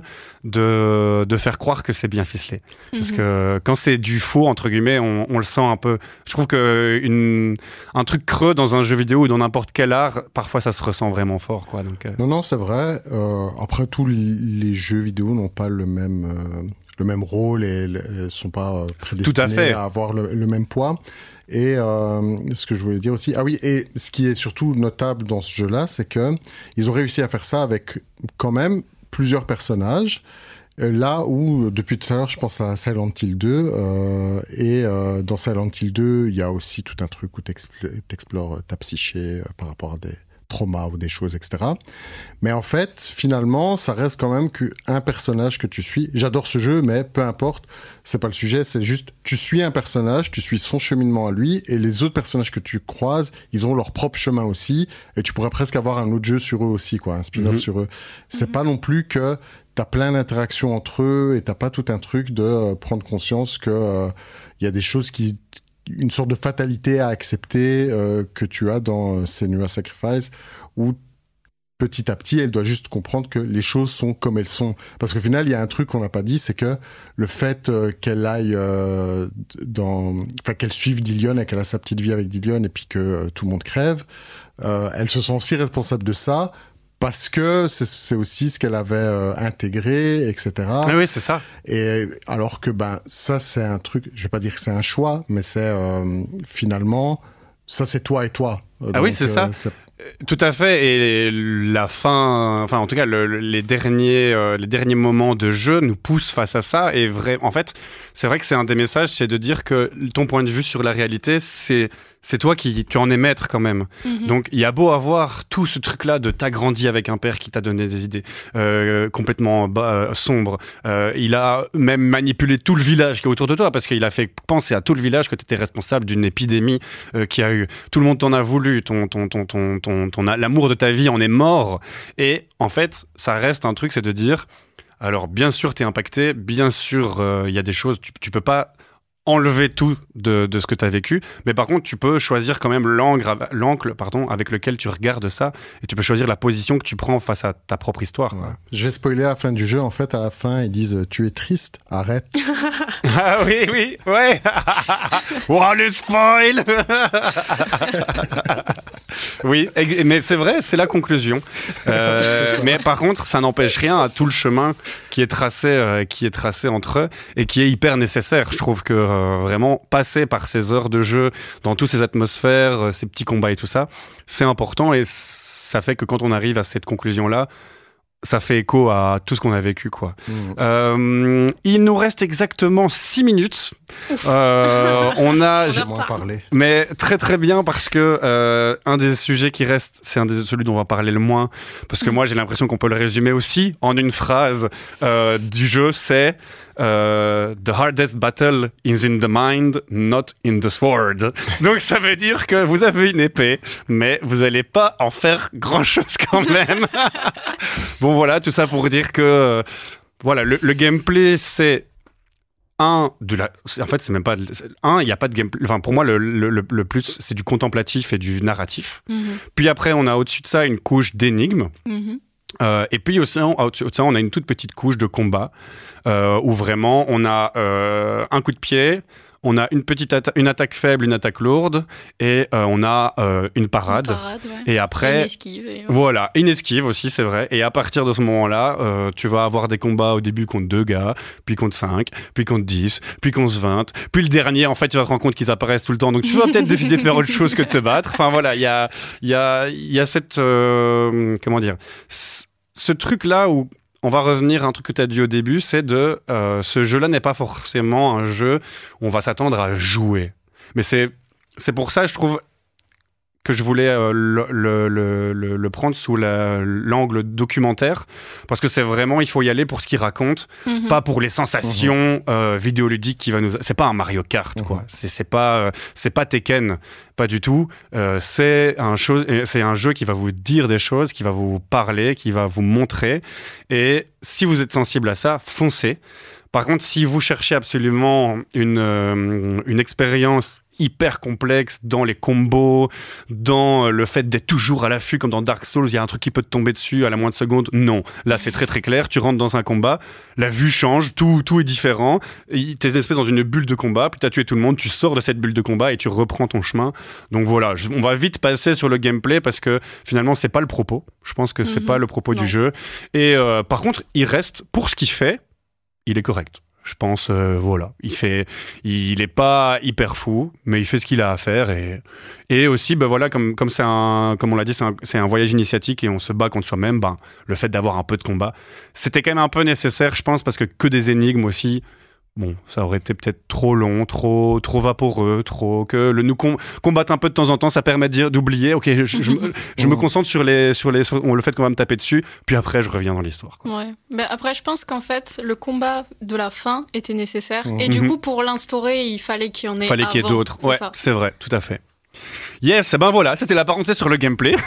de, de faire croire que c'est bien ficelé. Mmh. Parce que quand c'est du faux, entre guillemets, on, on le sent un peu. Je trouve qu'un truc creux dans un jeu vidéo ou dans n'importe quel art, parfois ça se ressent vraiment fort, quoi. Donc, euh... Non, non, c'est vrai. Euh, après, tous les jeux vidéo n'ont pas le même, euh, le même rôle et ne sont pas prédestinés à, à avoir le, le même poids. Et euh, ce que je voulais dire aussi, ah oui, et ce qui est surtout notable dans ce jeu-là, c'est que ils ont réussi à faire ça avec quand même plusieurs personnages. Là où, depuis tout à l'heure, je pense à Silent Hill deux, euh, et euh, dans Silent Hill deux, il y a aussi tout un truc où tu explores ta psyché euh, par rapport à des traumas ou des choses, et cetera. Mais en fait, finalement, ça reste quand même qu'un personnage que tu suis. J'adore ce jeu, mais peu importe, c'est pas le sujet, c'est juste, tu suis un personnage, tu suis son cheminement à lui, et les autres personnages que tu croises, ils ont leur propre chemin aussi, et tu pourrais presque avoir un autre jeu sur eux aussi, quoi, un spin-off mm-hmm. sur eux. C'est mm-hmm. pas non plus que t'as plein d'interactions entre eux, et t'as pas tout un truc de euh, prendre conscience que euh, y a des choses qui... une sorte de fatalité à accepter euh, que tu as dans euh, Senua's Sacrifice, où petit à petit, elle doit juste comprendre que les choses sont comme elles sont. Parce qu'au final, il y a un truc qu'on n'a pas dit, c'est que le fait euh, qu'elle aille euh, dans... Enfin, qu'elle suive Dillion et qu'elle a sa petite vie avec Dillion et puis que euh, tout le monde crève, euh, elle se sent aussi responsable de ça, parce que c'est, c'est aussi ce qu'elle avait euh, intégré, et cetera. Oui, oui, c'est ça. Et alors que ben ça, c'est un truc, je vais pas dire que c'est un choix, mais c'est euh, finalement, ça c'est toi et toi. Ah donc, oui, c'est euh, ça. C'est... Tout à fait, et la fin, enfin en tout cas le, les derniers, euh, les derniers moments de jeu nous poussent face à ça. Et vrai, en fait, c'est vrai que c'est un des messages, c'est de dire que ton point de vue sur la réalité, c'est c'est toi qui tu en es maître quand même. Mm-hmm. Donc il y a beau avoir tout ce truc-là de t'as grandi avec un père qui t'a donné des idées euh, complètement euh, sombres. Euh, il a même manipulé tout le village qui est autour de toi parce qu'il a fait penser à tout le village que tu étais responsable d'une épidémie euh, qui a eu. Tout le monde t'en a voulu, ton ton ton ton ton, ton l'amour de ta vie en est mort. Et en fait, ça reste un truc, c'est de dire alors bien sûr t'es impacté, bien sûr il euh, y a des choses tu tu peux pas enlever tout de, de ce que tu as vécu, mais par contre tu peux choisir quand même l'angle, l'angle pardon, avec lequel tu regardes ça, et tu peux choisir la position que tu prends face à ta propre histoire. Ouais. Je vais spoiler la fin du jeu, en fait à la fin ils disent tu es triste, arrête. Ah oui oui ouais. Oh le spoil. Oui, mais c'est vrai, c'est la conclusion. Euh, mais par contre, ça n'empêche rien à tout le chemin qui est tracé, euh, qui est tracé entre eux et qui est hyper nécessaire. Je trouve que euh, vraiment passer par ces heures de jeu, dans toutes ces atmosphères, euh, ces petits combats et tout ça, c'est important et ça fait que quand on arrive à cette conclusion-là, ça fait écho à tout ce qu'on a vécu, quoi. Mmh. Euh, il nous reste exactement six minutes. Euh, on a, j'ai moins parlé. Mais très très bien parce que euh, un des sujets qui reste, c'est un des celui dont on va parler le moins, parce que mmh. moi j'ai l'impression qu'on peut le résumer aussi en une phrase euh, du jeu, c'est Uh, the hardest battle is in the mind, not in the sword. Donc ça veut dire que vous avez une épée, mais vous n'allez pas en faire grand-chose quand même. Bon voilà, tout ça pour dire que euh, voilà, le, le gameplay c'est un de la. En fait, c'est même pas un. Il y a pas de gameplay. Enfin, pour moi, le, le, le plus c'est du contemplatif et du narratif. Mm-hmm. Puis après, on a au-dessus de ça une couche d'énigmes. Mm-hmm. Euh, et puis aussi, au-dessus de ça, on a une toute petite couche de combat euh, où vraiment on a euh, un coup de pied, on a une petite atta- une attaque faible, une attaque lourde, et euh, on a euh, une parade. Une parade, ouais. Et après, une esquive. Et ouais. Voilà, une esquive aussi, c'est vrai. Et à partir de ce moment-là, euh, tu vas avoir des combats au début contre deux gars, puis contre cinq, puis contre dix, puis contre vingt. Puis le dernier, en fait, tu vas te rendre compte qu'ils apparaissent tout le temps. Donc tu vas peut-être décider de faire autre chose que de te battre. Enfin voilà, il y a, il y a, il y a cette... Euh, comment dire c- Ce truc-là où on va revenir à un truc que tu as dit au début, c'est de euh, ce jeu-là n'est pas forcément un jeu où on va s'attendre à jouer. Mais c'est, c'est pour ça, je trouve, que je voulais euh, le, le, le, le prendre sous la, l'angle documentaire, parce que c'est vraiment, il faut y aller pour ce qu'il raconte, mm-hmm. pas pour les sensations mm-hmm. euh, vidéoludiques qui va nous... C'est pas un Mario Kart, mm-hmm. quoi. C'est, c'est, pas, euh, c'est pas Tekken, pas du tout. Euh, c'est, un chose, c'est un jeu qui va vous dire des choses, qui va vous parler, qui va vous montrer. Et si vous êtes sensible à ça, foncez. Par contre, si vous cherchez absolument une, euh, une expérience hyper complexe dans les combos, dans le fait d'être toujours à l'affût, comme dans Dark Souls, il y a un truc qui peut te tomber dessus à la moindre seconde. Non, là c'est très très clair, tu rentres dans un combat, la vue change, tout, tout est différent, t'es une espèce dans une bulle de combat, puis t'as tué tout le monde, tu sors de cette bulle de combat et tu reprends ton chemin. Donc voilà, je, on va vite passer sur le gameplay parce que finalement c'est pas le propos, je pense que c'est mm-hmm. pas le propos non. du jeu. Et euh, par contre, il reste, pour ce qu'il fait, il est correct. Je pense, euh, voilà, il fait, il est pas hyper fou, mais il fait ce qu'il a à faire et et aussi, ben voilà, comme comme c'est un, comme on l'a dit, c'est un, c'est un voyage initiatique et on se bat contre soi-même. Ben le fait d'avoir un peu de combat, c'était quand même un peu nécessaire, je pense, parce que que des énigmes aussi. Bon, ça aurait été peut-être trop long, trop, trop vaporeux, trop que le nous com- combattre un peu de temps en temps, ça permet de dire, d'oublier. Ok, je, je, je, je me concentre sur les, sur les, sur le fait qu'on va me taper dessus, puis après je reviens dans l'histoire. Quoi. Ouais. Mais après, je pense qu'en fait, le combat de la fin était nécessaire, mmh. et du coup, pour l'instaurer, il fallait qu'il y en ait. Fallait avant. qu'il y ait d'autres. C'est ouais, ça. C'est vrai, tout à fait. Yes, ben voilà, c'était la parenthèse sur le gameplay.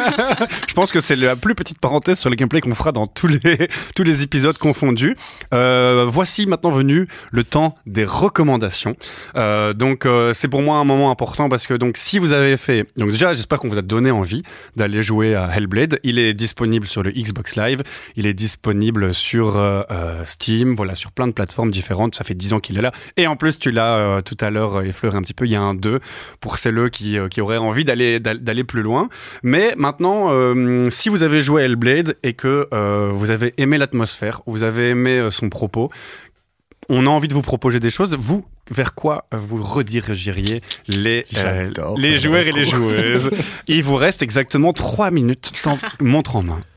Je pense que c'est la plus petite parenthèse sur le gameplay qu'on fera dans tous les, tous les épisodes confondus. Euh, voici maintenant venu le temps des recommandations. Euh, donc euh, c'est pour moi un moment important parce que donc si vous avez fait, donc déjà j'espère qu'on vous a donné envie d'aller jouer à Hellblade. Il est disponible sur le Xbox Live, il est disponible sur euh, Steam, voilà, sur plein de plateformes différentes. Ça fait dix ans qu'il est là. Et en plus tu l'as euh, tout à l'heure effleuré un petit peu. Il y a un deux pour celles qui qui auraient envie d'aller, d'aller plus loin. Mais maintenant, euh, si vous avez joué à Hellblade et que euh, vous avez aimé l'atmosphère, vous avez aimé euh, son propos, on a envie de vous proposer des choses. Vous, vers quoi vous redirigeriez les, euh, les joueurs et les joueuses? Il vous reste exactement trois minutes, montre en main.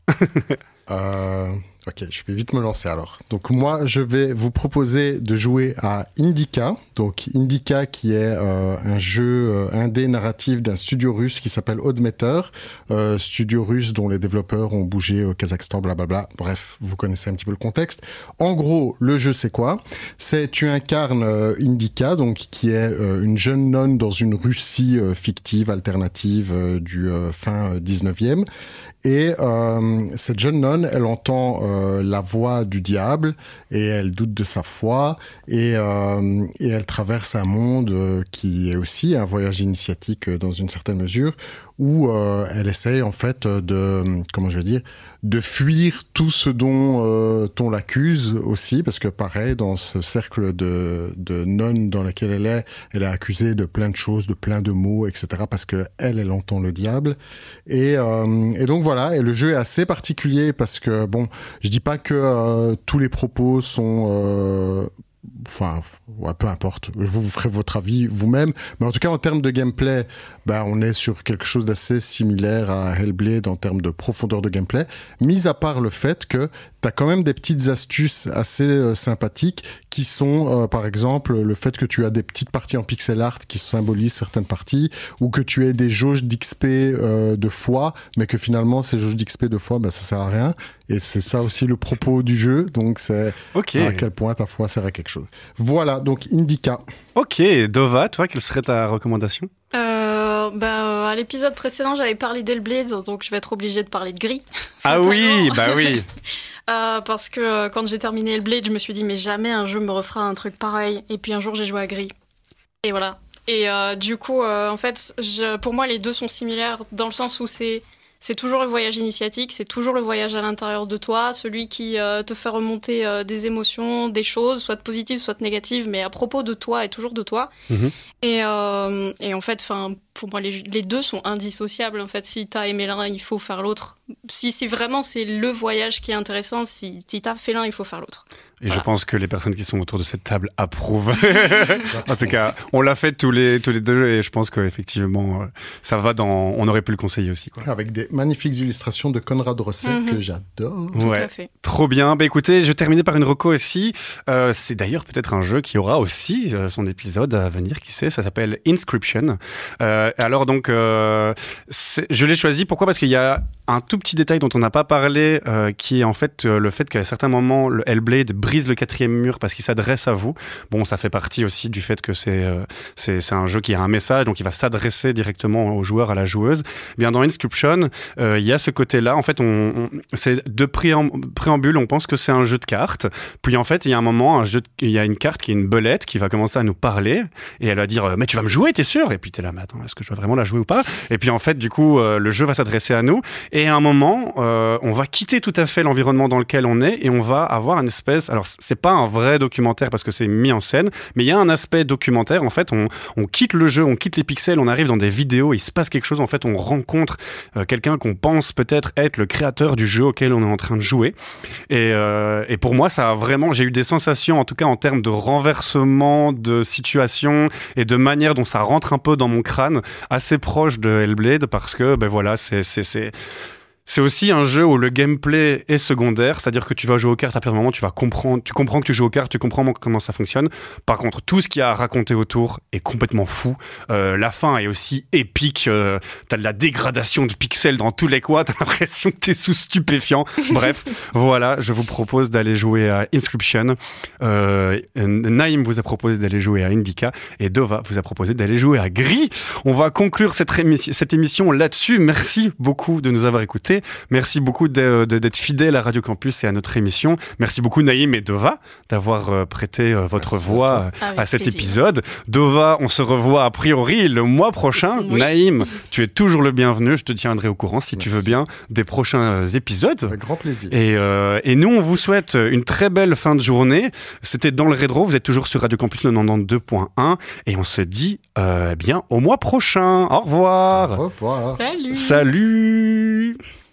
euh... Ok, je vais vite me lancer alors. Donc moi, je vais vous proposer de jouer à Indica. Donc Indica qui est euh, un jeu euh, indé narratif d'un studio russe qui s'appelle Oddmeter. Euh, studio russe dont les développeurs ont bougé au Kazakhstan, blablabla. Bref, vous connaissez un petit peu le contexte. En gros, le jeu c'est quoi ? C'est tu incarnes euh, Indica, donc qui est euh, une jeune nonne dans une Russie euh, fictive, alternative euh, du euh, fin dix-neuvième. Et euh, cette jeune nonne, elle entend euh, la voix du diable et elle doute de sa foi et, euh, et elle traverse un monde euh, qui est aussi un voyage initiatique euh, dans une certaine mesure où euh, elle essaye en fait de, comment je veux dire, de fuir tout ce dont euh, on l'accuse aussi, parce que pareil, dans ce cercle de, de nonnes dans lequel elle est, elle est accusée de plein de choses, de plein de mots, et cetera, parce que elle, elle entend le diable. Et, euh, et donc voilà, et le jeu est assez particulier parce que, bon, je dis pas que euh, tous les propos sont... Euh, Enfin, ouais, peu importe. Vous, vous ferez votre avis vous-même. Mais en tout cas, en termes de gameplay, ben, on est sur quelque chose d'assez similaire à Hellblade en termes de profondeur de gameplay. Mis à part le fait que t'as quand même des petites astuces assez euh, sympathiques qui sont, euh, par exemple, le fait que tu as des petites parties en pixel art qui symbolisent certaines parties, ou que tu aies des jauges d'X P euh, de foi, mais que finalement, ces jauges d'X P de foi, ben, ça sert à rien. Et c'est ça aussi le propos du jeu. Donc, c'est okay. À quel point ta foi sert à quelque chose. Voilà, donc Indica. Ok, Dova, toi, quelle serait ta recommandation ? Euh, bah, à l'épisode précédent, j'avais parlé d'Hellblade, donc je vais être obligée de parler de Gris. Ah oui, bah oui. euh, parce que euh, quand j'ai terminé Hellblade, je me suis dit, mais jamais un jeu me refera un truc pareil. Et puis un jour, j'ai joué à Gris. Et voilà. Et euh, du coup, euh, en fait, je, pour moi, les deux sont similaires dans le sens où c'est C'est toujours le voyage initiatique, c'est toujours le voyage à l'intérieur de toi, celui qui euh, te fait remonter euh, des émotions, des choses, soit positives, soit négatives, mais à propos de toi et toujours de toi. Mmh. Et, euh, et en fait, pour moi, les, les deux sont indissociables. En fait, si t'as aimé l'un, il faut faire l'autre. Si, si vraiment c'est le voyage qui est intéressant, si, si t'as fait l'un, il faut faire l'autre. Et voilà. Je pense que les personnes qui sont autour de cette table approuvent. En tout cas, on l'a fait tous les, tous les deux et je pense qu'effectivement, ça va dans... On aurait pu le conseiller aussi, quoi. Avec des magnifiques illustrations de Conrad Rosset mm-hmm. que j'adore. Tout ouais. à fait. Trop bien. Bah écoutez, je vais terminer par une reco aussi. Euh, c'est d'ailleurs peut-être un jeu qui aura aussi euh, son épisode à venir, qui sait. Ça s'appelle Inscription. Euh, alors donc, euh, je l'ai choisi. Pourquoi ? Parce qu'il y a un tout petit détail dont on n'a pas parlé, euh, qui est en fait euh, le fait qu'à certains moments, le Hellblade brille brise le quatrième mur parce qu'il s'adresse à vous. Bon, ça fait partie aussi du fait que c'est, euh, c'est, c'est un jeu qui a un message, donc il va s'adresser directement au joueur, à la joueuse. Eh bien, dans Inscryption, euh, il y a ce côté-là. En fait, on, on, c'est de préam- préambule, on pense que c'est un jeu de cartes. Puis en fait, il y a un moment, un jeu de, il y a une carte qui est une belette qui va commencer à nous parler et elle va dire « Mais tu vas me jouer, t'es sûr ?» Et puis t'es là « Mais attends, est-ce que je dois vraiment la jouer ou pas ?» Et puis en fait, du coup, euh, le jeu va s'adresser à nous et à un moment, euh, on va quitter tout à fait l'environnement dans lequel on est et on va avoir une espèce... Alors, c'est pas un vrai documentaire parce que c'est mis en scène, mais il y a un aspect documentaire. En fait, on, on quitte le jeu, on quitte les pixels, on arrive dans des vidéos, il se passe quelque chose. En fait, on rencontre euh, quelqu'un qu'on pense peut-être être le créateur du jeu auquel on est en train de jouer. Et, euh, et pour moi, ça a vraiment... J'ai eu des sensations, en tout cas en termes de renversement de situation et de manière dont ça rentre un peu dans mon crâne, assez proche de Hellblade parce que, ben voilà, c'est... c'est, c'est C'est aussi un jeu où le gameplay est secondaire, c'est-à-dire que tu vas jouer aux cartes, à partir du moment où tu vas comprendre, tu comprends que tu joues aux cartes, tu comprends comment ça fonctionne. Par contre, tout ce qu'il y a à raconter autour est complètement fou. Euh, la fin est aussi épique. Euh, t'as de la dégradation de pixels dans tous les coins. T'as l'impression que t'es sous stupéfiant. Bref, voilà, je vous propose d'aller jouer à Inscryption. Euh, Naïm vous a proposé d'aller jouer à Indica et Dova vous a proposé d'aller jouer à Gris. On va conclure cette, rémi- cette émission là-dessus. Merci beaucoup de nous avoir écoutés. Merci beaucoup de, de, d'être fidèle à Radio Campus et à notre émission. Merci beaucoup Naïm et Dova d'avoir euh, prêté euh, votre Merci voix à, à cet plaisir. épisode. Dova, on se revoit a priori le mois prochain. Oui. Naïm, tu es toujours le bienvenu. Je te tiendrai au courant si Merci. tu veux bien des prochains épisodes. Avec grand plaisir. Et, euh, et nous, on vous souhaite une très belle fin de journée. C'était Dans le Rétro. Vous êtes toujours sur Radio Campus quatre-vingt-douze point un. Et on se dit euh, bien au mois prochain. Au revoir. Au revoir. Salut. Salut.